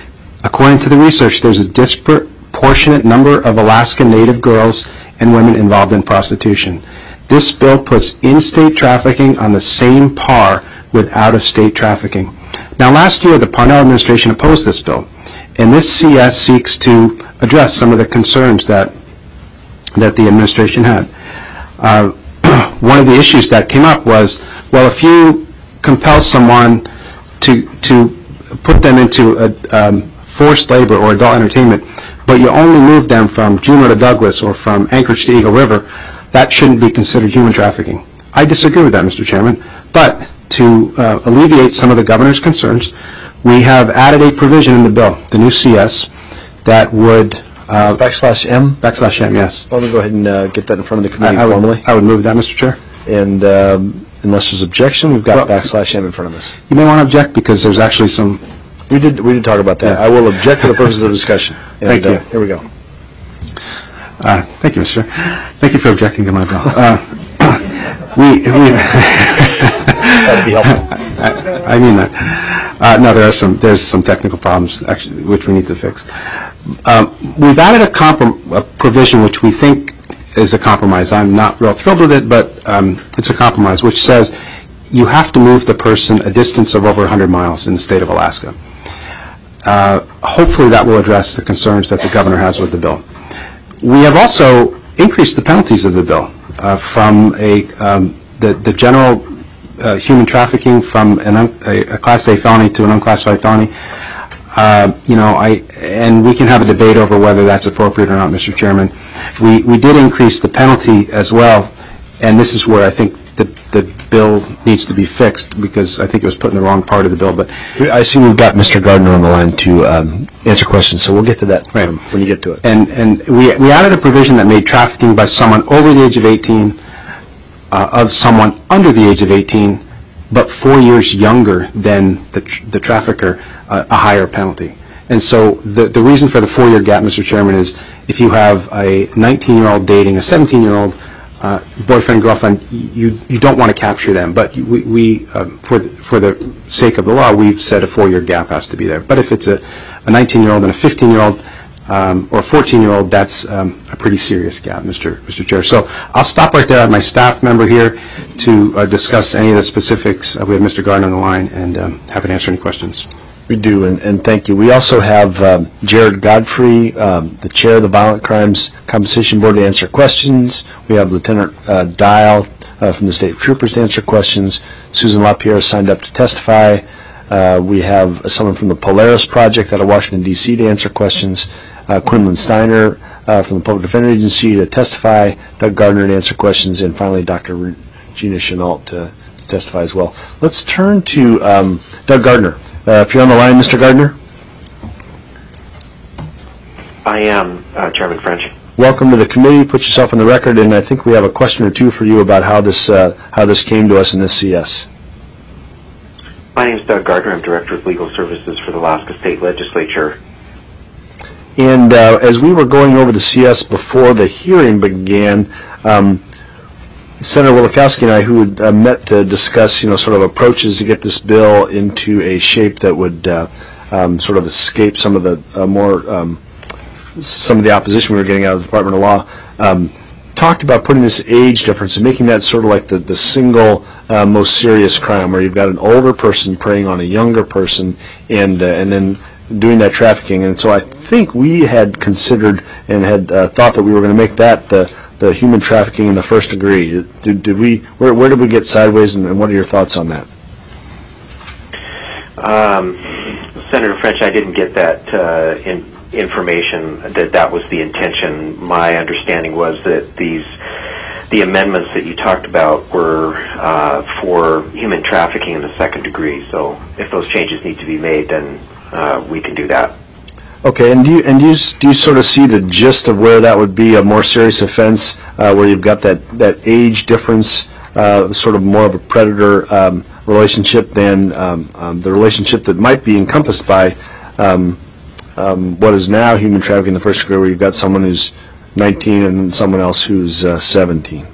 According to the research, there's a disproportionate number of Alaska Native girls and women involved in prostitution. This bill puts in-state trafficking on the same par with out-of-state trafficking. Now, last year, the Parnell administration opposed this bill, and this CS seeks to address some of the concerns that the administration had. One of the issues that came up was, well, if you compel someone to put them into forced labor or adult entertainment, but you only move them from Juneau to Douglas or from Anchorage to Eagle River, that shouldn't be considered human trafficking. I disagree with that, Mr. Chairman, but to alleviate some of the governor's concerns, we have added a provision in the bill, the new CS, that would... /M? /M, yes. Let me go ahead and get that in front of the committee formally. I would move that, Mr. Chair. And unless there's objection, we've got /M in front of us. You may want to object because there's actually some... We did talk about that. Yeah. I will object for the purposes of discussion. And, Thank you. Here we go. Thank you, Mr. Chair. Thank you for objecting to my bill. That'd be helpful. I mean that. No, there's some technical problems actually which we need to fix. We've added a provision which we think is a compromise. I'm not real thrilled with it, but it's a compromise which says you have to move the person a distance of over 100 miles in the state of Alaska. Hopefully that will address the concerns that the governor has with the bill. We have also increased the penalties of the bill from the general human trafficking from a Class A felony to an unclassified felony. And we can have a debate over whether that's appropriate or not, Mr. Chairman. We did increase the penalty as well, and this is where I think the bill needs to be fixed because I think it was put in the wrong part of the bill. But I see we've got Mr. Gardner on the line to answer questions, so we'll get to that when you get to it. And we added a provision that made trafficking by someone over the age of 18 of someone under the age of 18, but 4 years younger than the trafficker, a higher penalty. And so the reason for the 4-year gap, Mr. Chairman, is if you have a 19-year-old dating a 17-year-old boyfriend, girlfriend, you don't want to capture them. But we for the sake of the law, we've said a 4-year gap has to be there. But if it's a 19-year-old and a 15-year-old or a 14-year-old, that's a pretty serious gap, Mr. Chair. So I'll stop right there. I have my staff member here to discuss any of the specifics. We have Mr. Gardner on the line and happy to answer any questions. We do, and thank you. We also have Jared Godfrey, the chair of the Violent Crimes Compensation Board, to answer questions. We have Lieutenant Dial from the State Troopers to answer questions. Susan LaPierre signed up to testify. We have someone from the Polaris Project out of Washington, D.C. to answer questions. Quinlan Steiner from the Public Defender Agency to testify. Doug Gardner to answer questions. And finally, Dr. Regina Chenault to testify as well. Let's turn to Doug Gardner. If you're on the line, Mr. Gardner. I am, Chairman French. Welcome to the committee. Put yourself on the record, and I think we have a question or two for you about how this came to us in this CS. My name is Doug Gardner. I'm Director of Legal Services for the Alaska State Legislature. And as we were going over the CS before the hearing began, Senator Wielechowski and I, who had met to discuss, sort of approaches to get this bill into a shape that would sort of escape some of the some of the opposition we were getting out of the Department of Law, talked about putting this age difference and making that sort of like the single most serious crime, where you've got an older person preying on a younger person, and then doing that trafficking. And so I think we had considered and had thought that we were going to make that the human trafficking in the first degree. Did we? Where did we get sideways, and what are your thoughts on that? Senator French, I didn't get that information that was the intention. My understanding was that the amendments that you talked about were for human trafficking in the second degree. So if those changes need to be made, then we can do that. Okay, and do you sort of see the gist of where that would be a more serious offense, where you've got that age difference, sort of more of a predator relationship than the relationship that might be encompassed by what is now human trafficking in the first degree, where you've got someone who's 19 and someone else who's 17?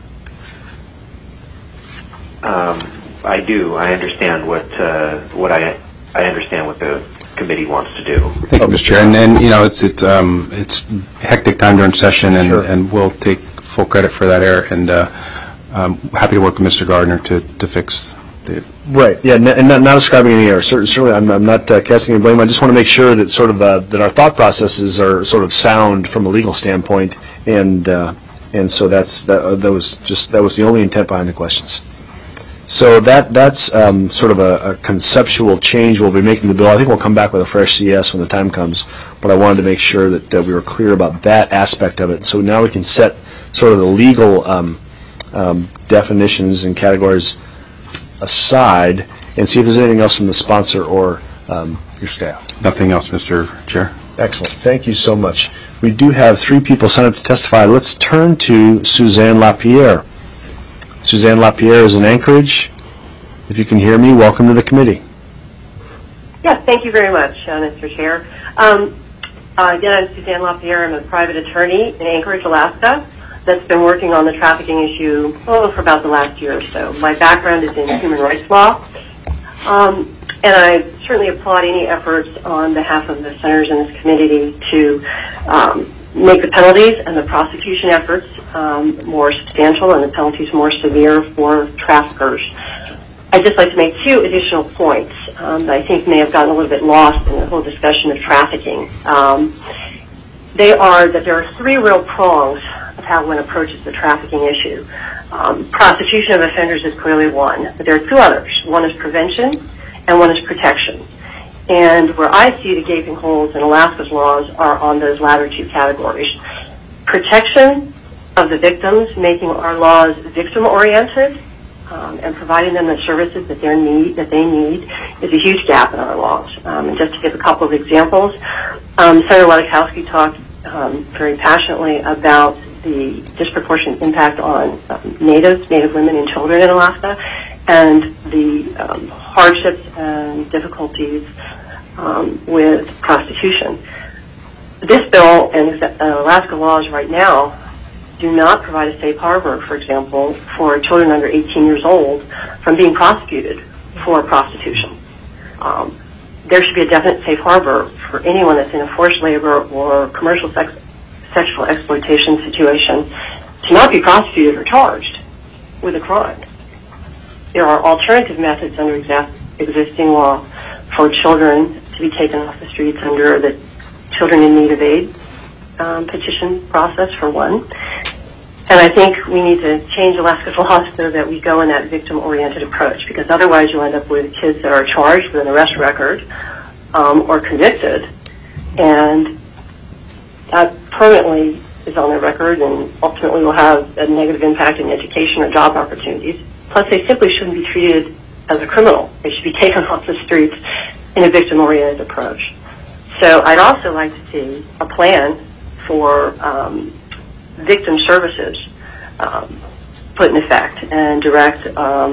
I do. I understand what I understand what the committee wants to do. Thank you, Mr. Chair. And it's hectic time during session, and we'll take full credit for that error. And I'm happy to work with Mr. Gardner to fix the. Right. Yeah. And not ascribing any error. Certainly, I'm not casting any blame. I just want to make sure that that our thought processes are sort of sound from a legal standpoint, and so that was the only intent behind the questions. So that's sort of a conceptual change we'll be making to the bill. I think we'll come back with a fresh CS when the time comes, but I wanted to make sure that we were clear about that aspect of it. So now we can set sort of the legal definitions and categories aside and see if there's anything else from the sponsor or your staff. Nothing else, Mr. Chair. Excellent. Thank you so much. We do have 3 people signed up to testify. Let's turn to Suzanne LaPierre. Suzanne LaPierre is in Anchorage. If you can hear me, welcome to the committee. Yes, thank you very much, Mr. Chair. Again, I'm Suzanne LaPierre. I'm a private attorney in Anchorage, Alaska, that's been working on the trafficking issue for about the last year or so. My background is in human rights law, and I certainly applaud any efforts on behalf of the senators in this committee to make the penalties and the prosecution efforts more substantial and the penalties more severe for traffickers. I'd just like to make 2 additional points that I think may have gotten a little bit lost in the whole discussion of trafficking. They are that there are 3 real prongs of how one approaches the trafficking issue. Prosecution of offenders is clearly one, but there are 2 others. One is prevention and one is protection. And where I see the gaping holes in Alaska's laws are on those latter 2 categories. Protection of the victims, making our laws victim-oriented, and providing them the services that they need is a huge gap in our laws. And just to give a couple of examples, Senator Wadikowski talked very passionately about the disproportionate impact on Native women and children in Alaska, and the hardships and difficulties with prostitution. This bill and Alaska laws right now do not provide a safe harbor, for example, for children under 18 years old from being prosecuted for prostitution. There should be a definite safe harbor for anyone that's in a forced labor or commercial sexual exploitation situation to not be prosecuted or charged with a crime. There are alternative methods under existing law for children to be taken off the streets under the Children in Need of Aid petition process, for one. And I think we need to change Alaska's laws so that we go in that victim-oriented approach, because otherwise you'll end up with kids that are charged with an arrest record or convicted, and that permanently is on their record and ultimately will have a negative impact in education or job opportunities. Plus, they simply shouldn't be treated as a criminal. They should be taken off the streets in a victim-oriented approach. So I'd also like to see a plan for victim services put in effect and direct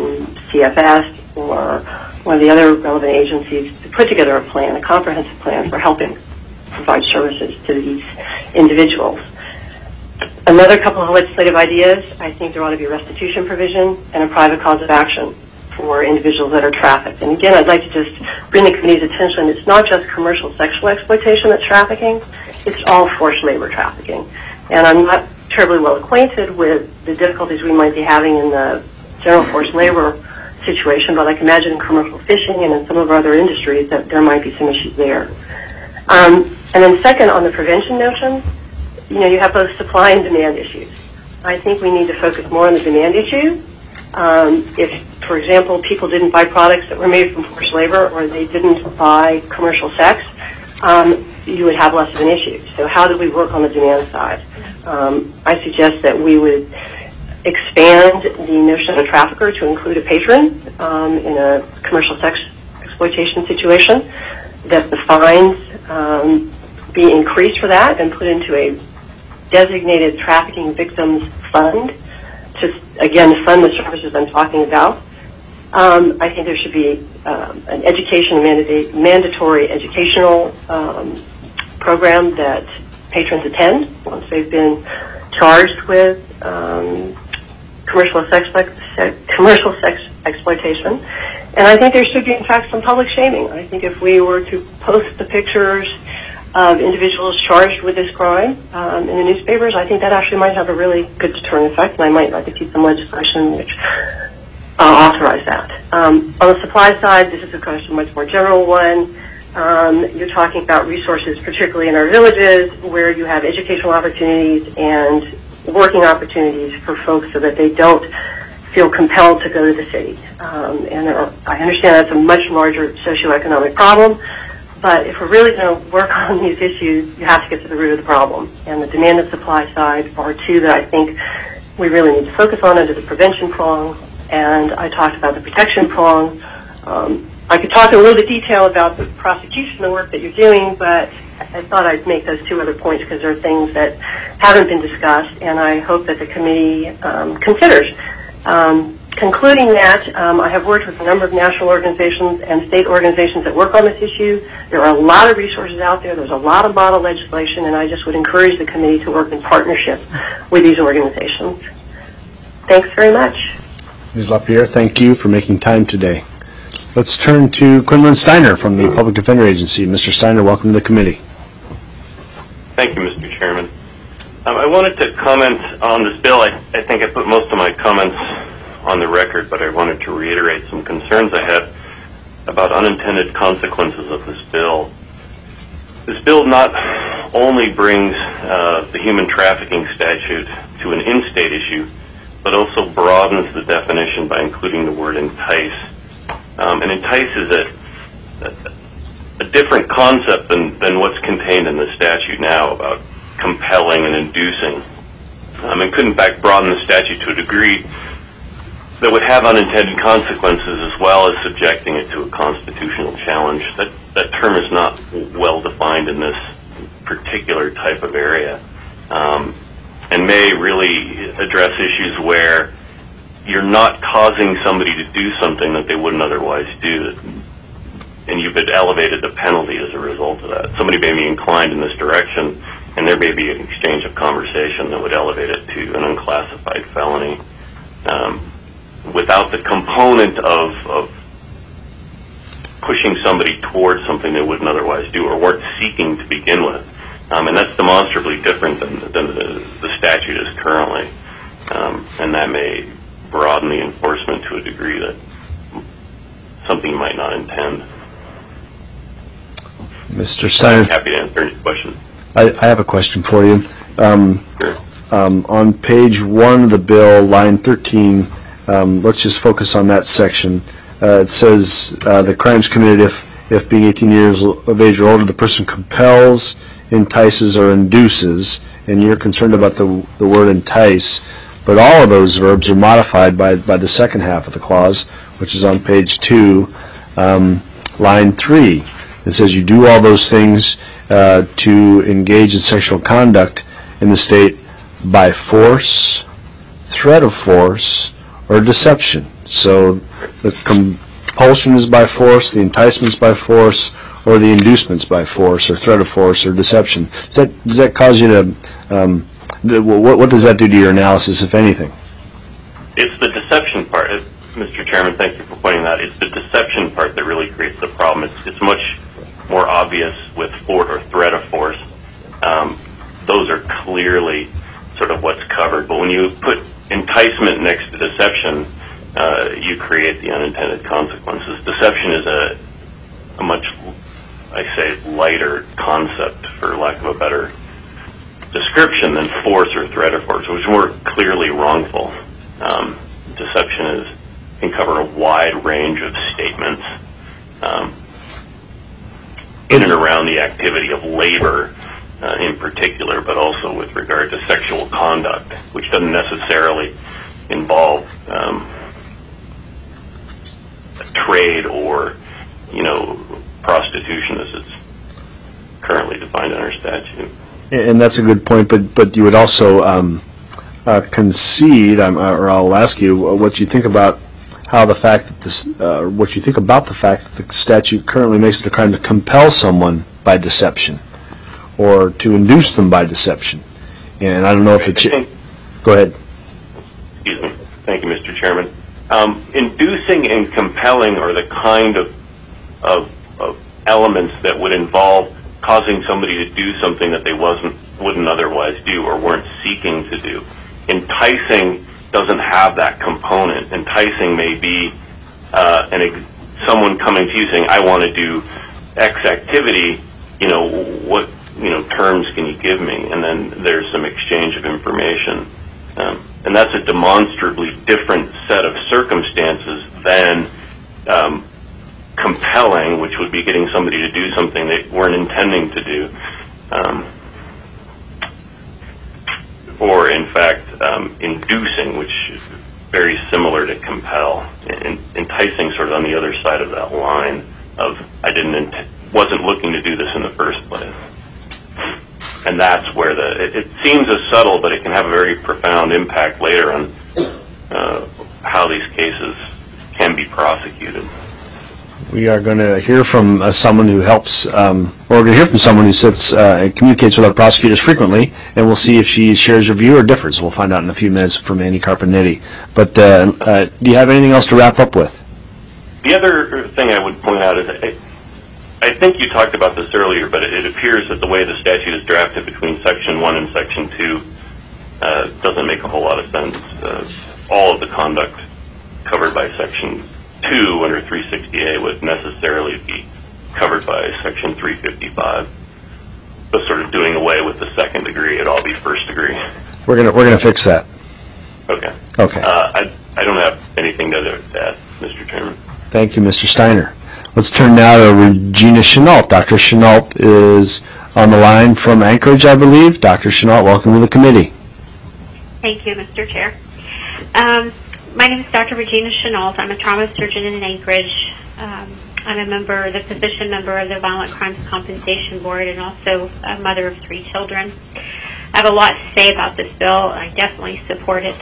CFS or one of the other relevant agencies to put together a plan, a comprehensive plan for helping provide services to these individuals. Another couple of legislative ideas, I think there ought to be a restitution provision and a private cause of action for individuals that are trafficked. And again, I'd like to just bring the committee's attention, it's not just commercial sexual exploitation that's trafficking, it's all forced labor trafficking. And I'm not terribly well acquainted with the difficulties we might be having in the general forced labor situation, but I can imagine in commercial fishing and in some of our other industries that there might be some issues there. And then second, on the prevention notion, you have both supply and demand issues. I think we need to focus more on the demand issue. If, for example, people didn't buy products that were made from forced labor or they didn't buy commercial sex, you would have less of an issue. So how do we work on the demand side? I suggest that we would expand the notion of a trafficker to include a patron in a commercial sex exploitation situation, that the fines be increased for that and put into a designated trafficking victims fund to, again, fund the services I'm talking about. I think there should be an education, mandatory educational program that patrons attend once they've been charged with commercial sex exploitation. And I think there should be, in fact, some public shaming. I think if we were to post the pictures of individuals charged with this crime in the newspapers, I think that actually might have a really good deterrent effect, and I might like to see some legislation which authorize that. On the supply side, this is a question, much more general one. You're talking about resources, particularly in our villages, where you have educational opportunities and working opportunities for folks so that they don't feel compelled to go to the city. I understand that's a much larger socioeconomic problem, but if we're really going to work on these issues, you have to get to the root of the problem. And the demand and supply side are two that I think we really need to focus on under the prevention prong, and I talked about the protection prong. I could talk in a little bit detail about the prosecution, the work that you're doing, but I thought I'd make those two other points because they're things that haven't been discussed, and I hope that the committee considers. Concluding that, I have worked with a number of national organizations and state organizations that work on this issue. There are a lot of resources out there. There's a lot of model legislation, and I just would encourage the committee to work in partnership with these organizations. Thanks very much. Ms. LaPierre, thank you for making time today. Let's turn to Quinlan Steiner from the Public Defender Agency. Mr. Steiner, welcome to the committee. Thank you, Mr. Chairman. I wanted to comment on this bill. I think I put most of my comments on the record, but I wanted to reiterate some concerns I had about unintended consequences of this bill. This bill not only brings the human trafficking statute to an in-state issue, but also broadens the definition by including the word entice. And entice is a different concept than what's contained in the statute now about compelling and inducing. And could in fact broaden the statute to a degree that would have unintended consequences as well as subjecting it to a constitutional challenge. That term is not well defined in this particular type of area, and may really address issues where you're not causing somebody to do something that they wouldn't otherwise do, and you've elevated the penalty as a result of that. Somebody may be inclined in this direction, and there may be an exchange of conversation that would elevate it to an unclassified felony. Without the component of pushing somebody towards something they wouldn't otherwise do or weren't seeking to begin with. And that's demonstrably different than the statute is currently. And that may broaden the enforcement to a degree that something you might not intend. Mr. Steiner, I'm happy to answer any questions. I have a question for you. Sure. On page 1 of the bill, line 13, let's just focus on that section. It says the crimes committed if being 18 years of age or older, the person compels, entices, or induces, and you're concerned about the word entice, but all of those verbs are modified by the second half of the clause, which is on page 2, line 3. It says you do all those things to engage in sexual conduct in the state by force, threat of force, or deception. So the compulsion is by force, the enticement is by force, or the inducement's by force, or threat of force, or deception. Does that cause you to, what does that do to your analysis, if anything? It's the deception part. Mr. Chairman, thank you for pointing that. It's the deception part that really creates the problem. It's much more obvious with force or threat of force. Those are clearly sort of what's covered. But when you put enticement next to deception, you create the unintended consequences. Deception is a much, I say, lighter concept, for lack of a better description, than force or threat of force, which is more clearly wrongful. Deception can cover a wide range of statements in and around the activity of labor in particular, but also with regard to sexual conduct, which doesn't necessarily involve trade or, prostitution as it's currently defined in our statute. And that's a good point, but you would also concede, or I'll ask you what you think about how the fact that what you think about the fact that the statute currently makes it a crime to compel someone by deception, or to induce them by deception. And I don't know if it's... Go ahead. Excuse me. Thank you, Mr. Chairman. Inducing and compelling are the kind of elements that would involve causing somebody to do something that they wouldn't otherwise do or weren't seeking to do. Enticing doesn't have that component. Enticing may be someone coming to you saying, "I want to do X activity. What terms can you give me?" And then there's some exchange of information, and that's a demonstrably different set of circumstances than compelling, which would be getting somebody to do something they weren't intending to do, or in fact inducing, which is very similar to compel. Enticing sort of on the other side of that line of wasn't looking to do this in the first place. And that's where it seems as subtle, but it can have a very profound impact later on how these cases can be prosecuted. We are going to hear from someone who helps, we're going to hear from someone who sits and communicates with our prosecutors frequently, and we'll see if she shares your view or differs. We'll find out in a few minutes from Annie Carpenetti. But do you have anything else to wrap up with? The other thing I would point out is I think you talked about this earlier, but it appears that the way the statute is drafted between Section 1 and Section 2 doesn't make a whole lot of sense. All of the conduct covered by Section 2 under 360A would necessarily be covered by Section 355. So sort of doing away with the second degree, it'd all be first degree. We're gonna fix that. Okay. Okay. I don't have anything to add, Mr. Chairman. Thank you, Mr. Steiner. Let's turn now to Regina Chenault. Dr. Chenault is on the line from Anchorage, I believe. Dr. Chenault, welcome to the committee. Thank you, Mr. Chair. My name is Dr. Regina Chenault. I'm a trauma surgeon in Anchorage. I'm the physician member of the Violent Crimes Compensation Board, and also a mother of 3 children. I have a lot to say about this bill. I definitely support it.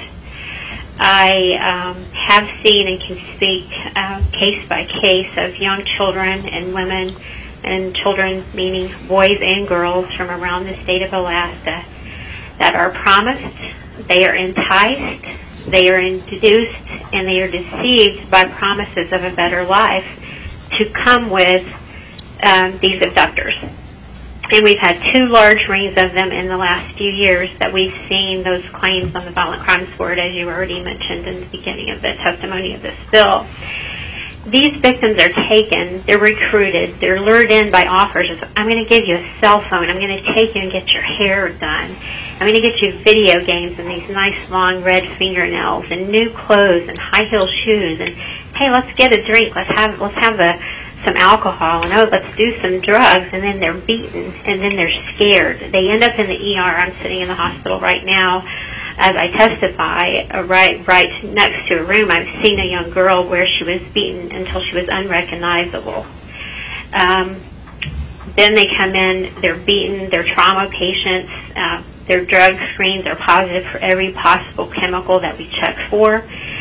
I have seen and can speak case by case of young children and women, and children meaning boys and girls from around the state of Alaska, that are promised, they are enticed, they are induced, and they are deceived by promises of a better life to come with these abductors. And we've had 2 large rings of them in the last few years that we've seen those claims on the Violent Crimes Board, as you already mentioned in the beginning of the testimony of this bill. These victims are taken, they're recruited, they're lured in by offers of, I'm going to give you a cell phone, I'm going to take you and get your hair done, I'm going to get you video games and these nice long red fingernails and new clothes and high heel shoes, and hey, let's get a drink, let's have some alcohol, and let's do some drugs, and then they're beaten, and then they're scared. They end up in the ER. I'm sitting in the hospital right now as I testify, right next to a room. I've seen a young girl where she was beaten until she was unrecognizable. Then they come in, they're beaten, they're trauma patients, their drug screens are positive for every possible chemical that we check for.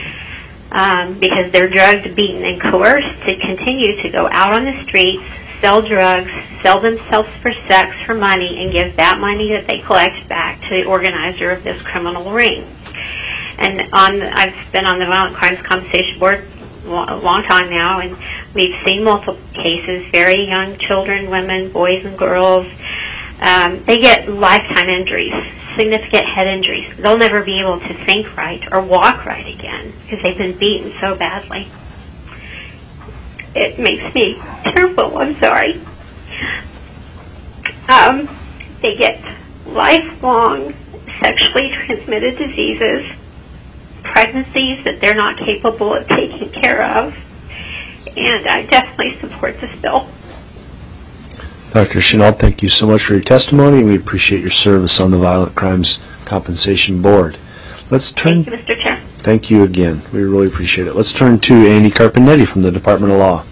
Because they're drugged, beaten, and coerced to continue to go out on the streets, sell drugs, sell themselves for sex, for money, and give that money that they collect back to the organizer of this criminal ring. And I've been on the Violent Crimes Compensation Board a long time now, and we've seen multiple cases, very young children, women, boys, and girls. They get lifetime injuries, significant head injuries. They'll never be able to think right or walk right again because they've been beaten so badly. It makes me tearful. I'm sorry. They get lifelong sexually transmitted diseases, pregnancies that they're not capable of taking care of, and I definitely support this bill. Dr. Chenault, thank you so much for your testimony. We appreciate your service on the Violent Crimes Compensation Board. Thank you, Mr. Chair. Thank you again. We really appreciate it. Let's turn to Annie Carpenetti from the Department of Law.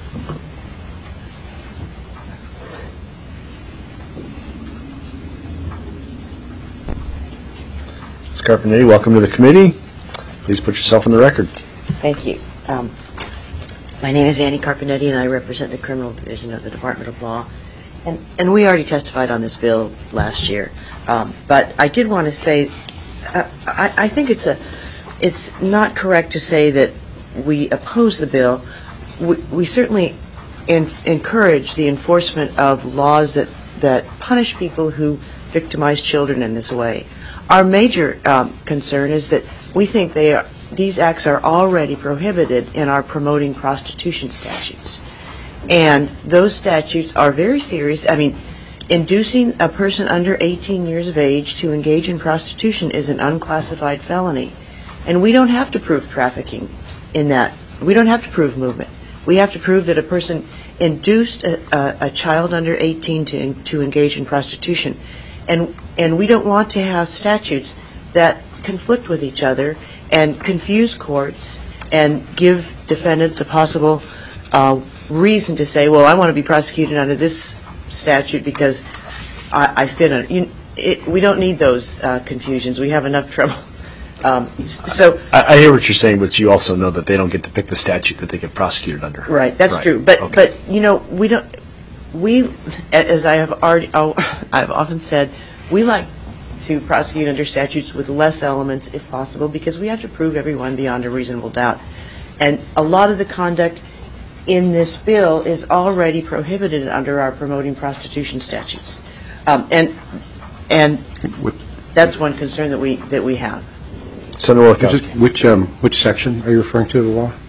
Ms. Carpenetti, welcome to the committee. Please put yourself on the record. Thank you. My name is Annie Carpenetti, and I represent the Criminal Division of the Department of Law. And we already testified on this bill last year. But I did want to say, I think it's a it's not correct to say that we oppose the bill. We certainly encourage the enforcement of laws that punish people who victimize children in this way. Our major concern is that we think these acts are already prohibited in our promoting prostitution statutes. And those statutes are very serious. I mean, inducing a person under 18 years of age to engage in prostitution is an unclassified felony. And we don't have to prove trafficking in that. We don't have to prove movement. We have to prove that a person induced a child under 18 to engage in prostitution. And we don't want to have statutes that conflict with each other and confuse courts and give defendants a possible reason to say, well, I want to be prosecuted under this statute because I fit on it. We don't need those confusions. We have enough trouble. So I hear what you're saying, but you also know that they don't get to pick the statute that they get prosecuted under. Right, that's true. But you know, we don't. We, as I've often said, we like to prosecute under statutes with less elements if possible because we have to prove everyone beyond a reasonable doubt. And a lot of the conduct in this bill is already prohibited under our promoting prostitution statutes. And that's one concern that we have. Senator Wilkowski. Which section are you referring to of the law?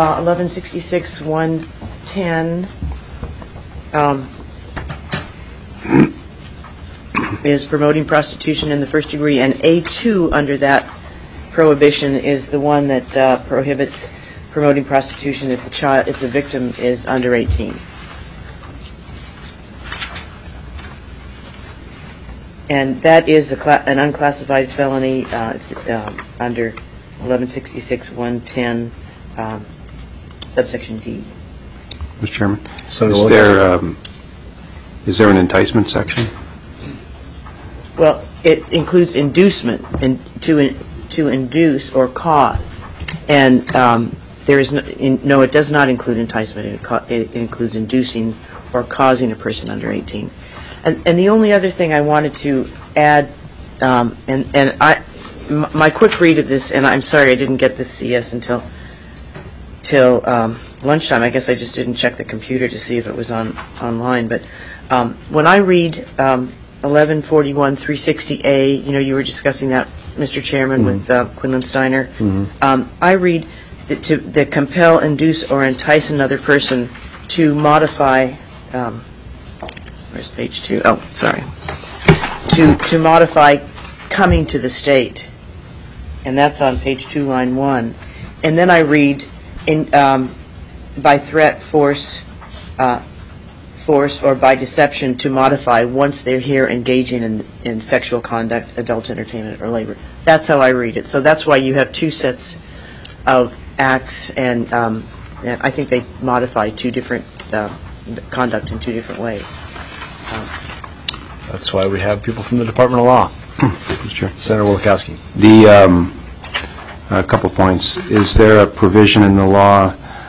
1166-110 is promoting prostitution in the first degree, and A2 under that prohibition is the one that prohibits promoting prostitution if the victim is under 18. And that is an unclassified felony under 1166-110, subsection D. Mr. Chairman, is there an enticement section? Well, it includes inducement to induce or cause, and there is no. It does not include enticement. It includes inducing or causing a person under 18. And the only other thing I wanted to add, my quick read of this, and I'm sorry I didn't get this CS until lunchtime. I guess I just didn't check the computer to see if it was online. But when I read 1141-360A, you know, you were discussing that, Mr. Chairman, with Quinlan Steiner. I read that compel, induce, or entice another person to modify. Where's page 2? Oh, sorry. To modify coming to the state, and that's on page 2, line 1. And then I read by threat, force, or by deception to modify once they're here engaging in sexual conduct, adult entertainment, or labor. That's how I read it. So that's why you have two sets of acts, and I think they modify two different conduct in two different ways. That's why we have people from the Department of Law. Sure. Senator Wilkowski. A couple points. Is there a provision in the law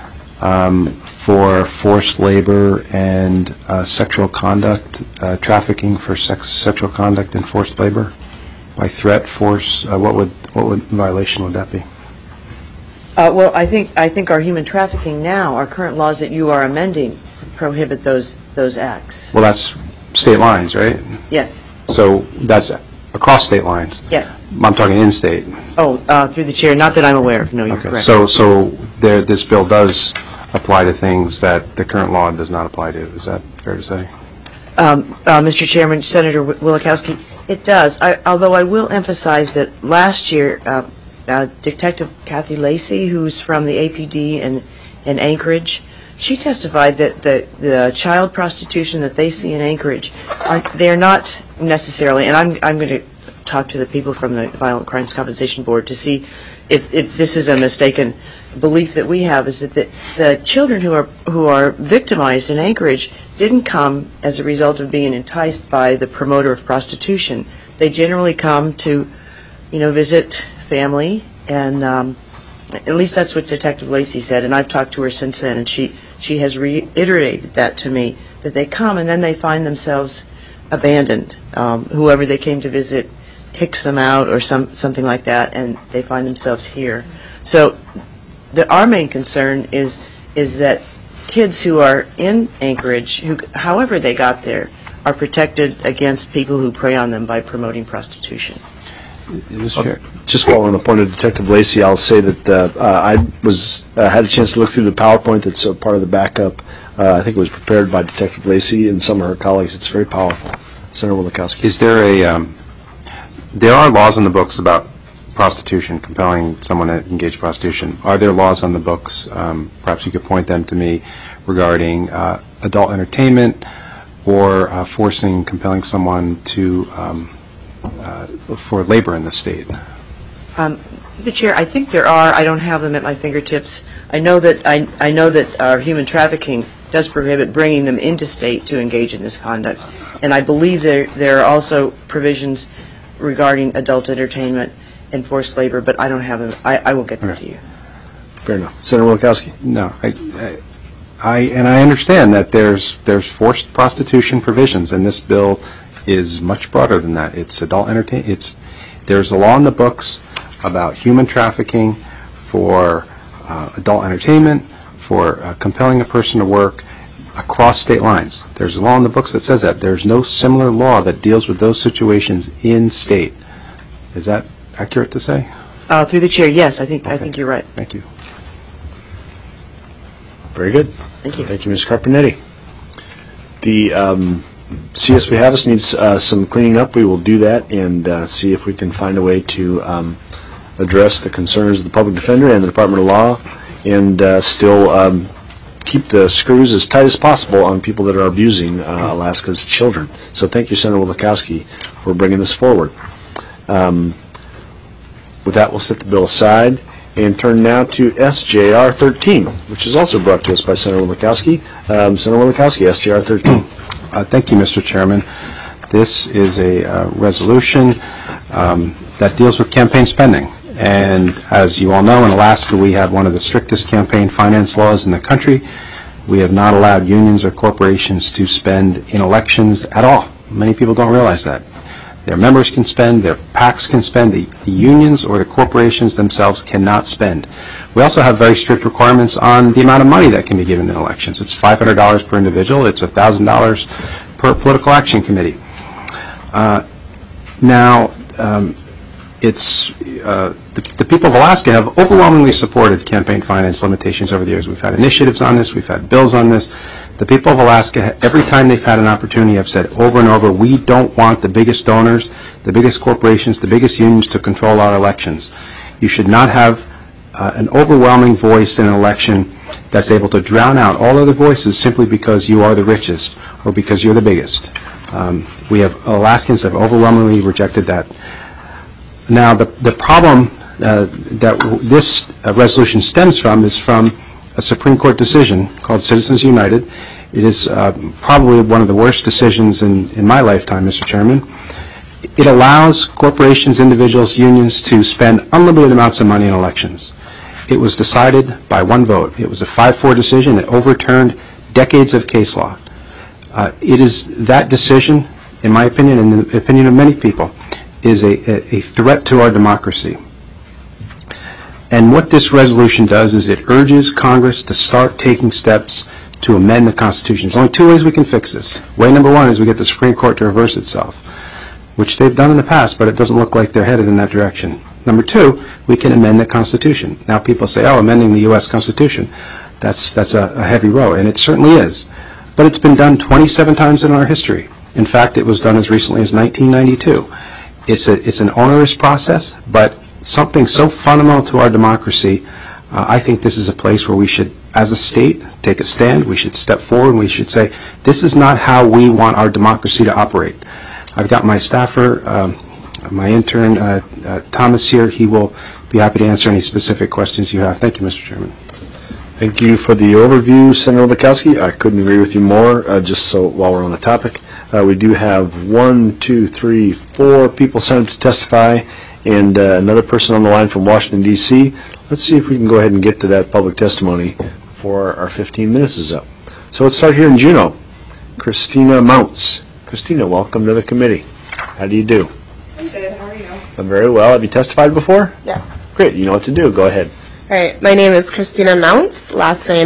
for forced labor and sexual conduct, trafficking for sexual conduct and forced labor? By threat, force, what violation would that be? Well, I think our human trafficking now, our current laws that you are amending, prohibit those acts. Well, that's state lines, right? Yes. So that's across state lines? Yes. I'm talking in-state. Oh, through the chair. Not that I'm aware of. No, you're correct. So this bill does apply to things that the current law does not apply to. Is that fair to say? Mr. Chairman, Senator Wilkowski, it does. Although I will emphasize that last year, Detective Kathy Lacey, who's from the APD in Anchorage, she testified that the child prostitution that they see in Anchorage, they're not necessarily, and I'm going to talk to the people from the Violent Crimes Compensation Board to see if this is a mistaken belief that we have, is that the children who are victimized in Anchorage didn't come as a result of being enticed by the promoter of prostitution. They generally come to, visit family, and at least that's what Detective Lacey said, and I've talked to her since then, and she has reiterated that to me, that they come and then they find themselves abandoned. Whoever they came to visit kicks them out or something like that, and they find themselves here. So our main concern is that kids who are in Anchorage, who, however they got there, are protected against people who prey on them by promoting prostitution. Just while on the point of Detective Lacey, I'll say that I had a chance to look through the PowerPoint that's part of the backup. I think it was prepared by Detective Lacey and some of her colleagues. It's very powerful. Senator Wielechowski. Is there there are laws on the books about prostitution, compelling someone to engage in prostitution. Are there laws on the books, perhaps you could point them to me, regarding adult entertainment or compelling someone to for labor in the state? The Chair, I think there are. I don't have them at my fingertips. I know that our human trafficking does prohibit bringing them into state to engage in this conduct, and I believe there are also provisions regarding adult entertainment and forced labor, but I don't have them. I will get them to you. Fair enough. Senator Wielechowski. No, I understand that there's forced prostitution provisions, and this bill is much broader than that. It's adult entertainment. There's a law in the books about human trafficking for adult entertainment, for compelling a person to work across state lines. There's a law in the books that says that. There's no similar law that deals with those situations in state. Is that accurate to say? Through the Chair, yes. I think you're right. Thank you. Very good. Thank you. Thank you, Mr. Carpenetti. The CS We Have Us needs some cleaning up. We will do that and see if we can find a way to address the concerns of the public defender and the Department of Law, and still keep the screws as tight as possible on people that are abusing Alaska's children. So thank you, Senator Wielechowski, for bringing this forward. With that, we'll set the bill aside and turn now to SJR 13, which is also brought to us by Senator Wielechowski. Senator Wielechowski, SJR 13. Thank you, Mr. Chairman. This is a resolution that deals with campaign spending. And as you all know, in Alaska, we have one of the strictest campaign finance laws in the country. We have not allowed unions or corporations to spend in elections at all. Many people don't realize that. Their members can spend, their PACs can spend, the unions or the corporations themselves cannot spend. We also have very strict requirements on the amount of money that can be given in elections. It's $500 per individual. It's $1,000 per political action committee. The people of Alaska have overwhelmingly supported campaign finance limitations over the years. We've had initiatives on this. We've had bills on this. The people of Alaska, every time they've had an opportunity, have said over and over, we don't want the biggest donors, the biggest corporations, the biggest unions to control our elections. You should not have an overwhelming voice in an election that's able to drown out all other voices simply because you are the richest or because you're the biggest. Alaskans have overwhelmingly rejected that. Now, the problem that this resolution stems from is from a Supreme Court decision called Citizens United. It is probably one of the worst decisions in my lifetime, Mr. Chairman. It allows corporations, individuals, unions to spend unlimited amounts of money in elections. It was decided by one vote. It was a 5-4 decision that overturned decades of case law. It is that decision, in my opinion, and in the opinion of many people, is a threat to our democracy. And what this resolution does is it urges Congress to start taking steps to amend the Constitution. There's only two ways we can fix this. Way number one is we get the Supreme Court to reverse itself, which they've done in the past, but it doesn't look like they're headed in that direction. Number two, we can amend the Constitution. Now people say, oh, amending the U.S. Constitution, that's a heavy row, and it certainly is. But it's been done 27 times in our history. In fact, it was done as recently as 1992. It's an onerous process, but something so fundamental to our democracy, I think this is a place where we should, as a state, take a stand. We should step forward and we should say, this is not how we want our democracy to operate. I've got my staffer, my intern, Thomas here. He will be happy to answer any specific questions you have. Thank you, Mr. Chairman. Thank you for the overview, Senator Wielechowski. I couldn't agree with you more. Just so while we're on the topic, we do have 4 people signed up to testify, and another person on the line from Washington, D.C. Let's see if we can go ahead and get to that public testimony before our 15 minutes is up. So let's start here in Juneau. Christina Mounts. Christina, welcome to the committee. How do you do? I'm good. How are you? Done very well. Have you testified before? Yes. Great. You know what to do. Go ahead. All right. My name is Christina Mounce, last name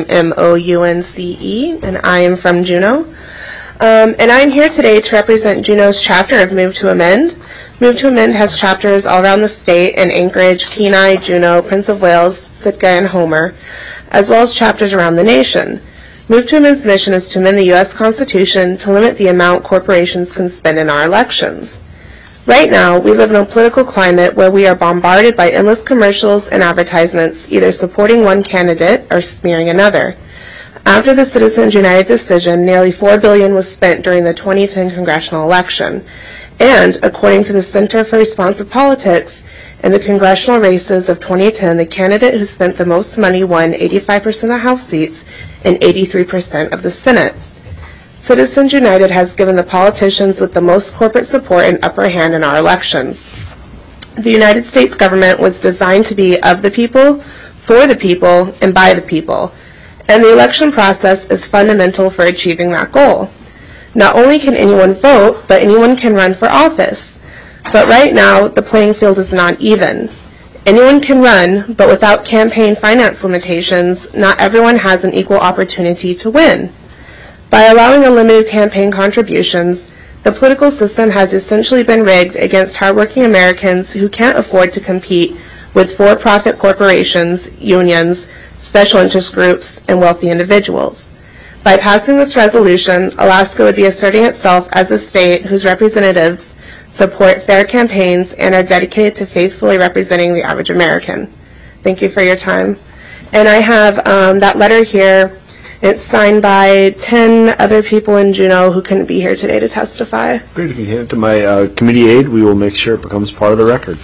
Mounce, and I am from Juneau. And I'm here today to represent Juneau's chapter of Move to Amend. Move to Amend has chapters all around the state in Anchorage, Kenai, Juneau, Prince of Wales, Sitka, and Homer, as well as chapters around the nation. Move to Amend's mission is to amend the U.S. Constitution to limit the amount corporations can spend in our elections. Right now, we live in a political climate where we are bombarded by endless commercials and advertisements, either supporting one candidate or smearing another. After the Citizens United decision, nearly $4 billion was spent during the 2010 congressional election. And, according to the Center for Responsive Politics, in the congressional races of 2010, the candidate who spent the most money won 85% of the House seats and 83% of the Senate. Citizens United has given the politicians with the most corporate support an upper hand in our elections. The United States government was designed to be of the people, for the people, and by the people. And the election process is fundamental for achieving that goal. Not only can anyone vote, but anyone can run for office. But right now, the playing field is not even. Anyone can run, but without campaign finance limitations, not everyone has an equal opportunity to win. By allowing unlimited campaign contributions, the political system has essentially been rigged against hardworking Americans who can't afford to compete with for-profit corporations, unions, special interest groups, and wealthy individuals. By passing this resolution, Alaska would be asserting itself as a state whose representatives support fair campaigns and are dedicated to faithfully representing the average American. Thank you for your time. And I have that letter here. It's signed by 10 other people in Juneau who couldn't be here today to testify. Great. If you hand it to my committee aide, we will make sure it becomes part of the record.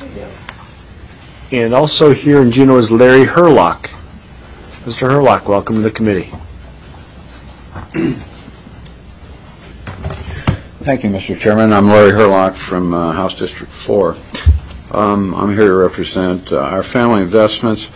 And also here in Juneau is Larry Herlock. Mr. Herlock, welcome to the committee. Thank you, Mr. Chairman. I'm Larry Herlock from House District 4. I'm here to represent our family investments.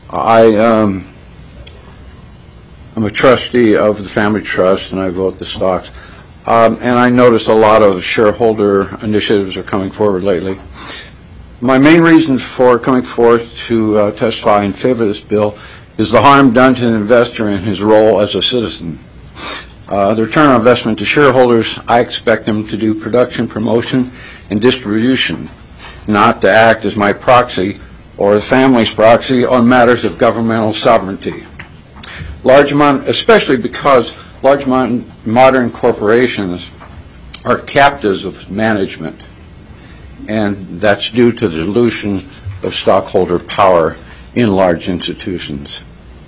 I'm a trustee of the Family Trust, and I vote the stocks. And I noticed a lot of shareholder initiatives are coming forward lately. My main reason for coming forth to testify in favor of this bill is the harm done to an investor in his role as a citizen. The return on investment to shareholders, I expect them to do production, promotion, and distribution, not to act as my proxy or the family's proxy on matters of governmental sovereignty. Especially because large modern corporations are captives of management, and that's due to the dilution of stockholder power in large institutions.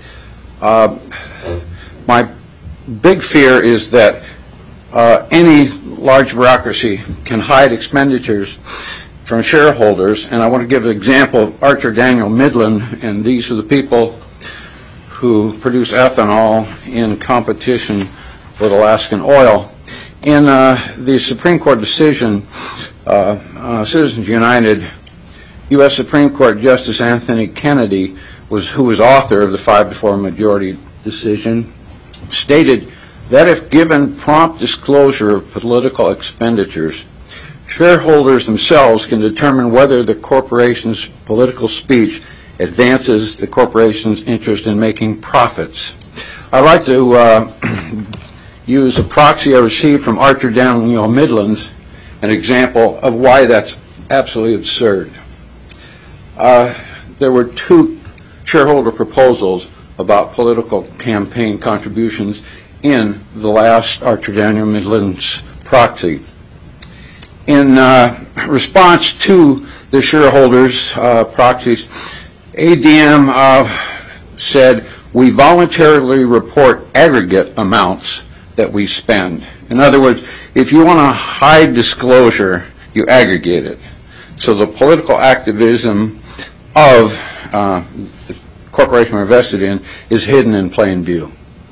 My big fear is that any large bureaucracy can hide expenditures from shareholders, and I want to give an example of Archer Daniel Midland, and these are the people who produce ethanol in competition with Alaskan oil. In the Supreme Court decision, Citizens United, U.S. Supreme Court Justice Anthony Kennedy, who was author of the 5-4 majority decision, stated that if given prompt disclosure of political expenditures, shareholders themselves can determine whether the corporation's political speech advances the corporation's interest in making profits. I'd like to use a proxy I received from Archer Daniel Midland's, an example of why that's absolutely absurd. There were 2 shareholder proposals about political campaign contributions in the last Archer Daniel Midland's proxy. In response to the shareholders' proxies, ADM said, we voluntarily report aggregate amounts that we spend. In other words, if you want to hide disclosure, you aggregate it. So the political activism of the corporation we're invested in is hidden in plain view.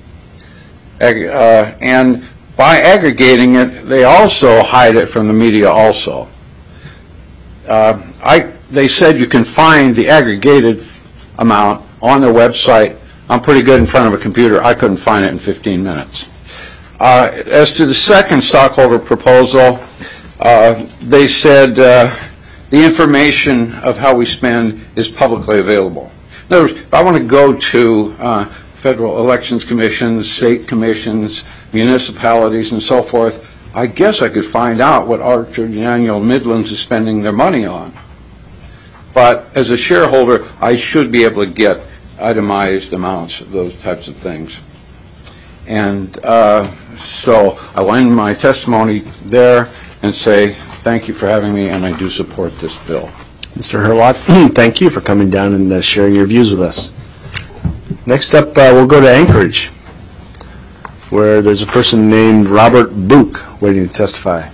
And by aggregating it, they also hide it from the media also. They said you can find the aggregated amount on their website. I'm pretty good in front of a computer. I couldn't find it in 15 minutes. As to the second stockholder proposal, they said the information of how we spend is publicly available. In other words, if I want to go to federal elections commissions, state commissions, municipalities, and so forth, I guess I could find out what Archer Daniel Midlands is spending their money on. But as a shareholder, I should be able to get itemized amounts of those types of things. And so I'll end my testimony there and say thank you for having me, and I do support this bill. Mr. Herlott, thank you for coming down and sharing your views with us. Next up, we'll go to Anchorage, where there's a person named Robert Book waiting to testify.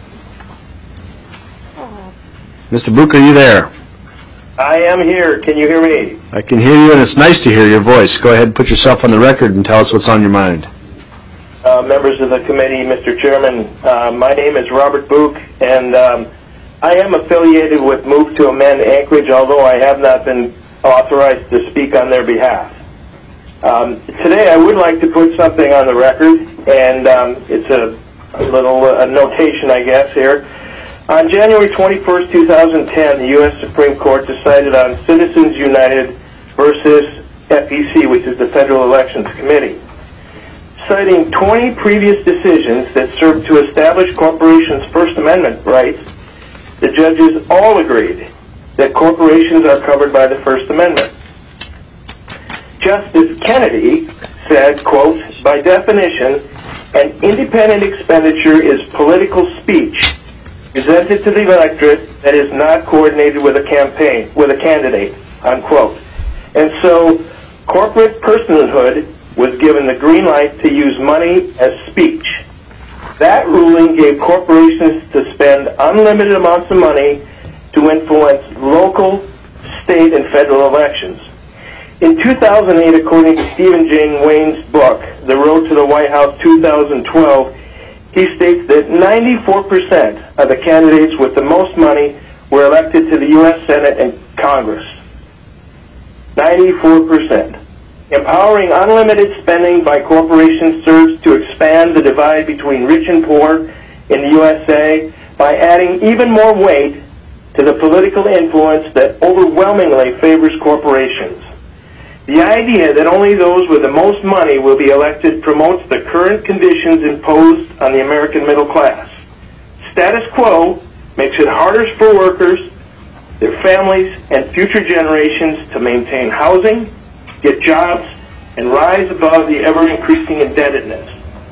Mr. Book, are you there? I am here. Can you hear me? I can hear you, and it's nice to hear your voice. Go ahead and put yourself on the record and tell us what's on your mind. Members of the committee, Mr. Chairman, my name is Robert Book, and I am affiliated with Move to Amend Anchorage, although I have not been authorized to speak on their behalf. Today I would like to put something on the record, and it's a little notation, I guess, here. On January 21st, 2010, the U.S. Supreme Court decided on Citizens United versus FEC, which is the Federal Elections Committee. Citing 20 previous decisions that served to establish corporations' First Amendment rights, the judges all agreed that corporations are covered by the First Amendment. Justice Kennedy said, quote, by definition, an independent expenditure is political speech presented to the electorate that is not coordinated with a campaign, with a candidate, unquote. And so corporate personhood was given the green light to use money as speech. That ruling gave corporations to spend unlimited amounts of money to influence local, state, and federal elections. In 2008, according to Stephen Jane Wayne's book, The Road to the White House 2012, he states that 94% of the candidates with the most money were elected to the U.S. Senate and Congress. 94%. Empowering unlimited spending by corporations serves to expand the divide between rich and poor in the USA by adding even more weight to the political influence that overwhelmingly favors corporations. The idea that only those with the most money will be elected promotes the current conditions imposed on the American middle class. Status quo makes it harder for workers, their families, and future generations to maintain housing, get jobs, and rise above the ever-increasing indebtedness.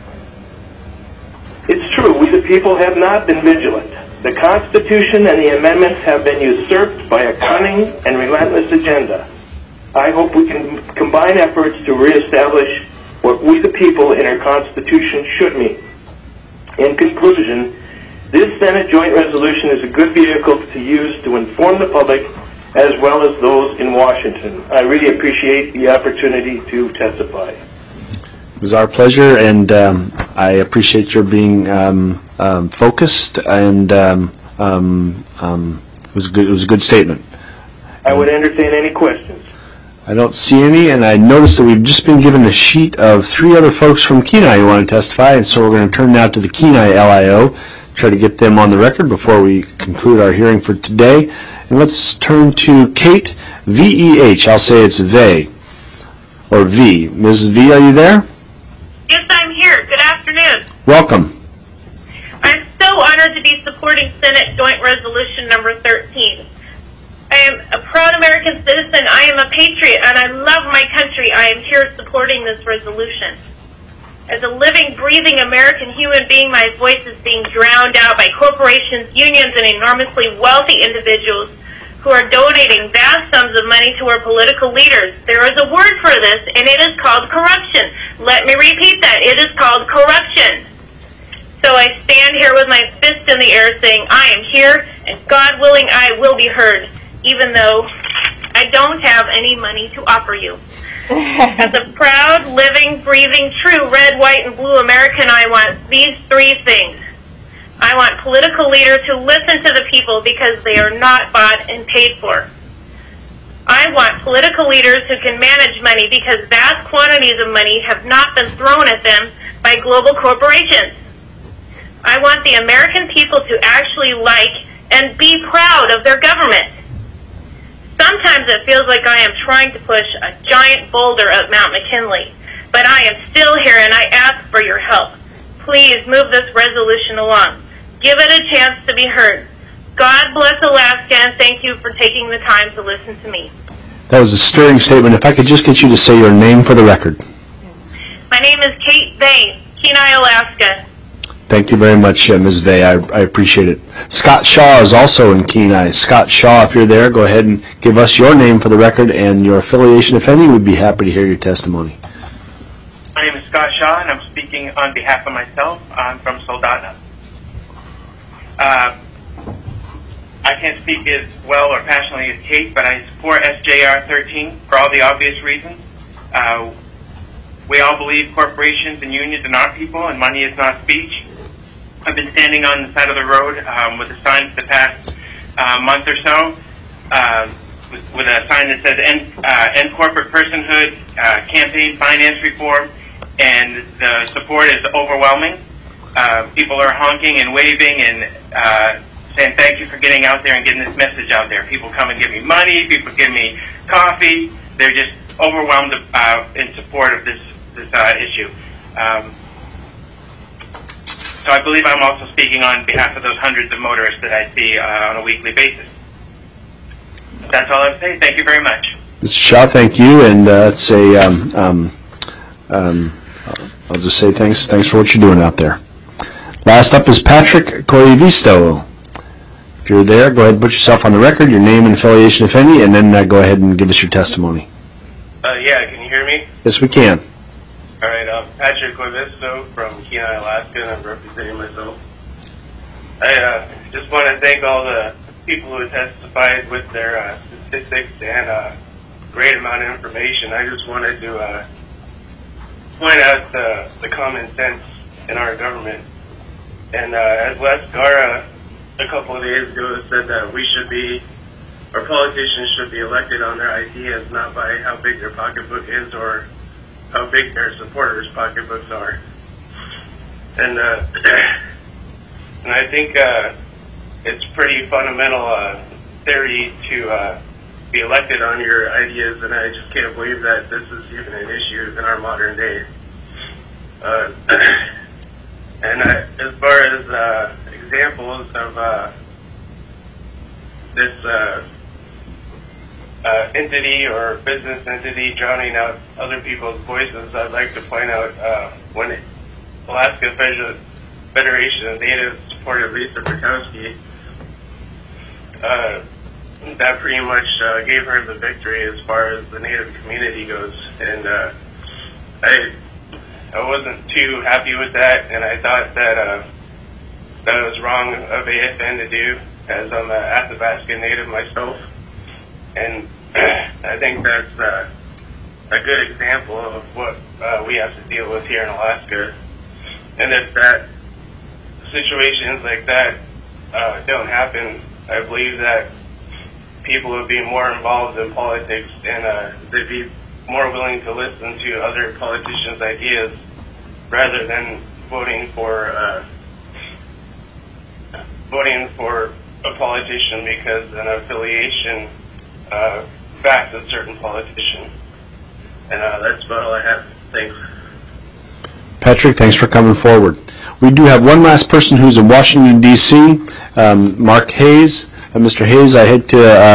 It's true, we the people have not been vigilant. The Constitution and the amendments have been usurped by a cunning and relentless agenda. I hope we can combine efforts to reestablish what we the people in our Constitution should mean. In conclusion, this Senate Joint Resolution is a good vehicle to use to inform the public as well as those in Washington. I really appreciate the opportunity to testify. It was our pleasure, and I appreciate your being focused, and it was a good statement. I would entertain any questions. I don't see any, and I noticed that we've just been given a sheet of 3 other folks from Kenai who want to testify, and so we're going to turn now to the Kenai LIO, try to get them on the record before we conclude our hearing for today. And let's turn to Kate VEH. I'll say it's Vey, or V. Mrs. V, are you there? Yes, I'm here. Good afternoon. Welcome. I'm so honored to be supporting Senate Joint Resolution number 13. I am a proud American citizen. I am a patriot, and I love my country. I am here supporting this resolution. As a living, breathing American human being, my voice is being drowned out by corporations, unions, and enormously wealthy individuals who are donating vast sums of money to our political leaders. There is a word for this, and it is called corruption. Let me repeat that. It is called corruption. So I stand here with my fist in the air saying, I am here, and God willing, I will be heard, even though I don't have any money to offer you. As a proud, living, breathing, true red, white, and blue American, I want these 3 things. I want political leaders who listen to the people because they are not bought and paid for. I want political leaders who can manage money because vast quantities of money have not been thrown at them by global corporations. I want the American people to actually like and be proud of their government. Sometimes it feels like I am trying to push a giant boulder up Mount McKinley, but I am still here and I ask for your help. Please move this resolution along. Give it a chance to be heard. God bless Alaska, and thank you for taking the time to listen to me. That was a stirring statement. If I could just get you to say your name for the record. My name is Kate Vane, Kenai, Alaska. Thank you very much, Ms. Vey. I appreciate it. Scott Shaw is also in Kenai. Scott Shaw, if you're there, go ahead and give us your name for the record and your affiliation, if any. We'd be happy to hear your testimony. My name is Scott Shaw, and I'm speaking on behalf of myself. I'm from Soldotna. I can't speak as well or passionately as Kate, but I support SJR 13 for all the obvious reasons. We all believe corporations and unions are not people, and money is not speech. I've been standing on the side of the road with a sign for the past month or so, with a sign that says end corporate personhood, campaign finance reform, and the support is overwhelming. People are honking and waving and saying thank you for getting out there and getting this message out there. People come and give me money, people give me coffee. They're just overwhelmed in support of this issue. So I believe I'm also speaking on behalf of those hundreds of motorists that I see on a weekly basis. That's all I have to say. Thank you very much. Mr. Shaw, thank you, and it's I'll just say thanks for what you're doing out there. Last up is Patrick Corrivisto. If you're there, go ahead and put yourself on the record, your name and affiliation, if any, and then go ahead and give us your testimony. Yeah, can you hear me? Yes, we can. All right, Patrick Corrivisto from Kenai, Alaska, and I'm representing myself. I just want to thank all the people who testified with their statistics and a great amount of information. I just wanted to point out the common sense in our government. And as Les Gara a couple of days ago said that our politicians should be elected on their ideas, not by how big their pocketbook is or how big their supporters' pocketbooks are. And I think it's pretty fundamental theory to be elected on your ideas, and I just can't believe that this is even an issue in our modern day. And as far as examples of this entity or business entity drowning out other people's voices, I'd like to point out when Alaska Federation of Natives supported Lisa Murkowski, that pretty much gave her the victory as far as the Native community goes. And I wasn't too happy with that, and I thought that that was wrong of AFN to do, as I'm an Athabasca Native myself. And I think that's a good example of what we have to deal with here in Alaska. And if that situations like that don't happen, I believe that people would be more involved in politics, and they'd be more willing to listen to other politicians' ideas rather than voting for a politician because an affiliation backs a certain politician. And that's about all I have. Thanks. Patrick, thanks for coming forward. We do have one last person who's in Washington, D.C., Mark Hayes. Mr. Hayes, I hate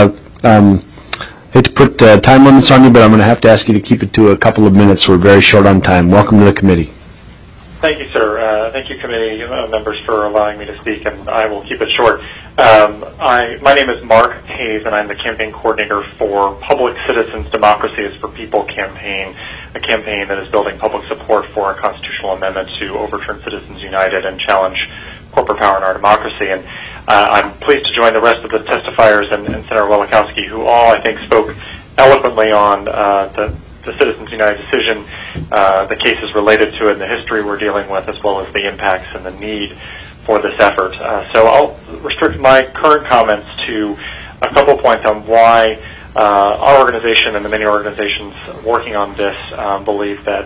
to put time limits on you, but I'm going to have to ask you to keep it to a couple of minutes. We're very short on time. Welcome to the committee. Thank you, sir. Thank you, committee members, for allowing me to speak, and I will keep it short. My name is Mark Hayes, and I'm the campaign coordinator for Public Citizens Democracy is for People campaign, a campaign that is building public support for a constitutional amendment to overturn Citizens United and challenge corporate power in our democracy. And I'm pleased to join the rest of the testifiers and Senator Welikowski, who all, I think, spoke eloquently on the Citizens United decision, the cases related to it, and the history we're dealing with, as well as the impacts and the need for this effort. So I'll restrict my current comments to a couple points on why our organization and the many organizations working on this believe that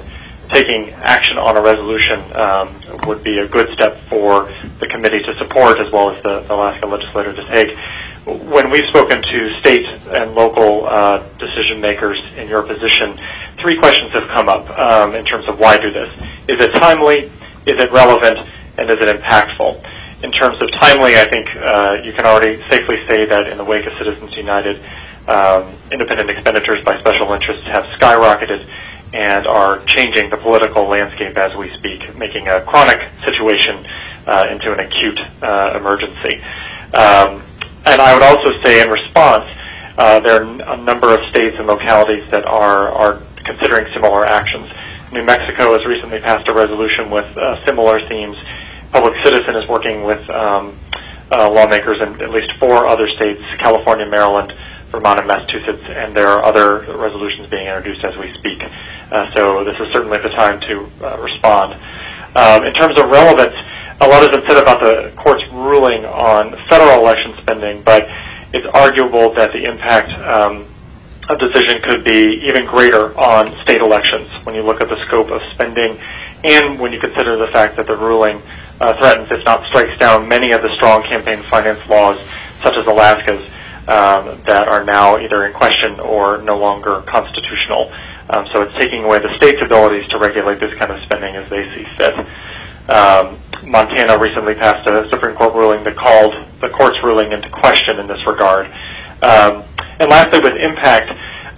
taking action on a resolution would be a good step for the committee to support, as well as the Alaska legislature to take. When we've spoken to state and local decision makers in your position, 3 questions have come up in terms of why do this. Is it timely? Is it relevant? And is it impactful? In terms of timely, I think you can already safely say that in the wake of Citizens United, independent expenditures by special interests have skyrocketed and are changing the political landscape as we speak, making a chronic situation into an acute emergency. And I would also say in response, there are a number of states and localities that are considering similar actions. New Mexico has recently passed a resolution with similar themes. Public Citizen is working with lawmakers in at least 4 other states, California, Maryland, Vermont, and Massachusetts, and there are other resolutions being introduced as we speak. So this is certainly the time to respond. In terms of relevance, a lot has been said about the court's ruling on federal election spending, but it's arguable that the impact of decision could be even greater on state elections when you look at the scope of spending and when you consider the fact that the ruling threatens, if not strikes down, many of the strong campaign finance laws, such as Alaska's, that are now either in question or no longer constitutional. So it's taking away the state's abilities to regulate this kind of spending as they see fit. Montana recently passed a Supreme Court ruling that called the court's ruling into question in this regard. And lastly, with impact,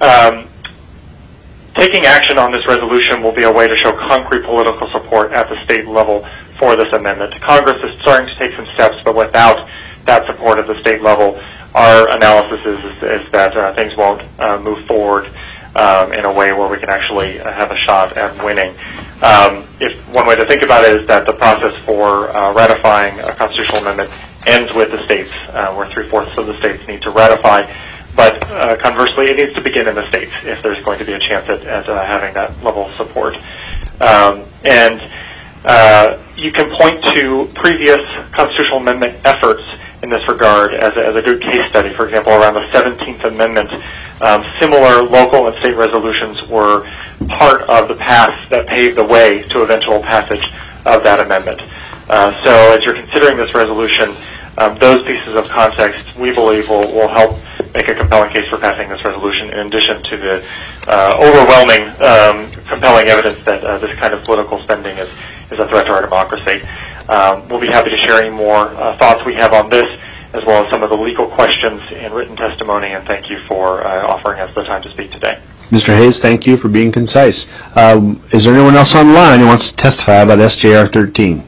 taking action on this resolution will be a way to show concrete political support at the state level for this amendment. Congress is starting to take some steps, but without that support at the state level, our analysis is that things won't move forward in a way where we can actually have a shot at winning. If one way to think about it is that the process for ratifying a constitutional amendment ends with the states, where 3/4 of the states need to ratify. But conversely, it needs to begin in the states if there's going to be a chance at having that level of support. And you can point to previous constitutional amendment efforts in this regard as a good case study. For example, around the 17th Amendment, similar local and state resolutions were part of the path that paved the way to eventual passage of that amendment. So as you're considering this resolution, those pieces of context, we believe, will help make a compelling case for passing this resolution, in addition to the overwhelming, compelling evidence that this kind of political spending is a threat to our democracy. We'll be happy to share any more thoughts we have on this, as well as some of the legal questions in written testimony, and thank you for offering us the time to speak today. Mr. Hayes, thank you for being concise. Is there anyone else online who wants to testify about SJR 13?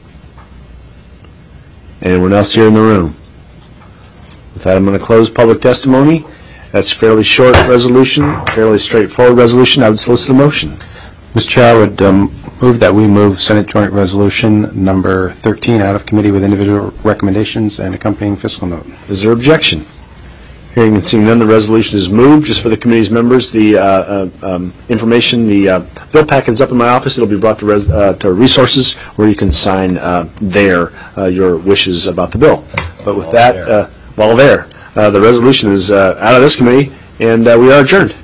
Anyone else here in the room? With that, I'm going to close public testimony. That's a fairly short resolution, fairly straightforward resolution. I would solicit a motion. Mr. Chair, I would move that we move Senate Joint Resolution number 13 out of committee with individual recommendations and accompanying fiscal note. Is there objection? Hearing and seeing none, the resolution is moved. Just for the committee's members, the information, the bill packet is up in my office. It'll be brought to resources where you can sign there your wishes about the bill. But with that, while there, the resolution is out of this committee, and we are adjourned.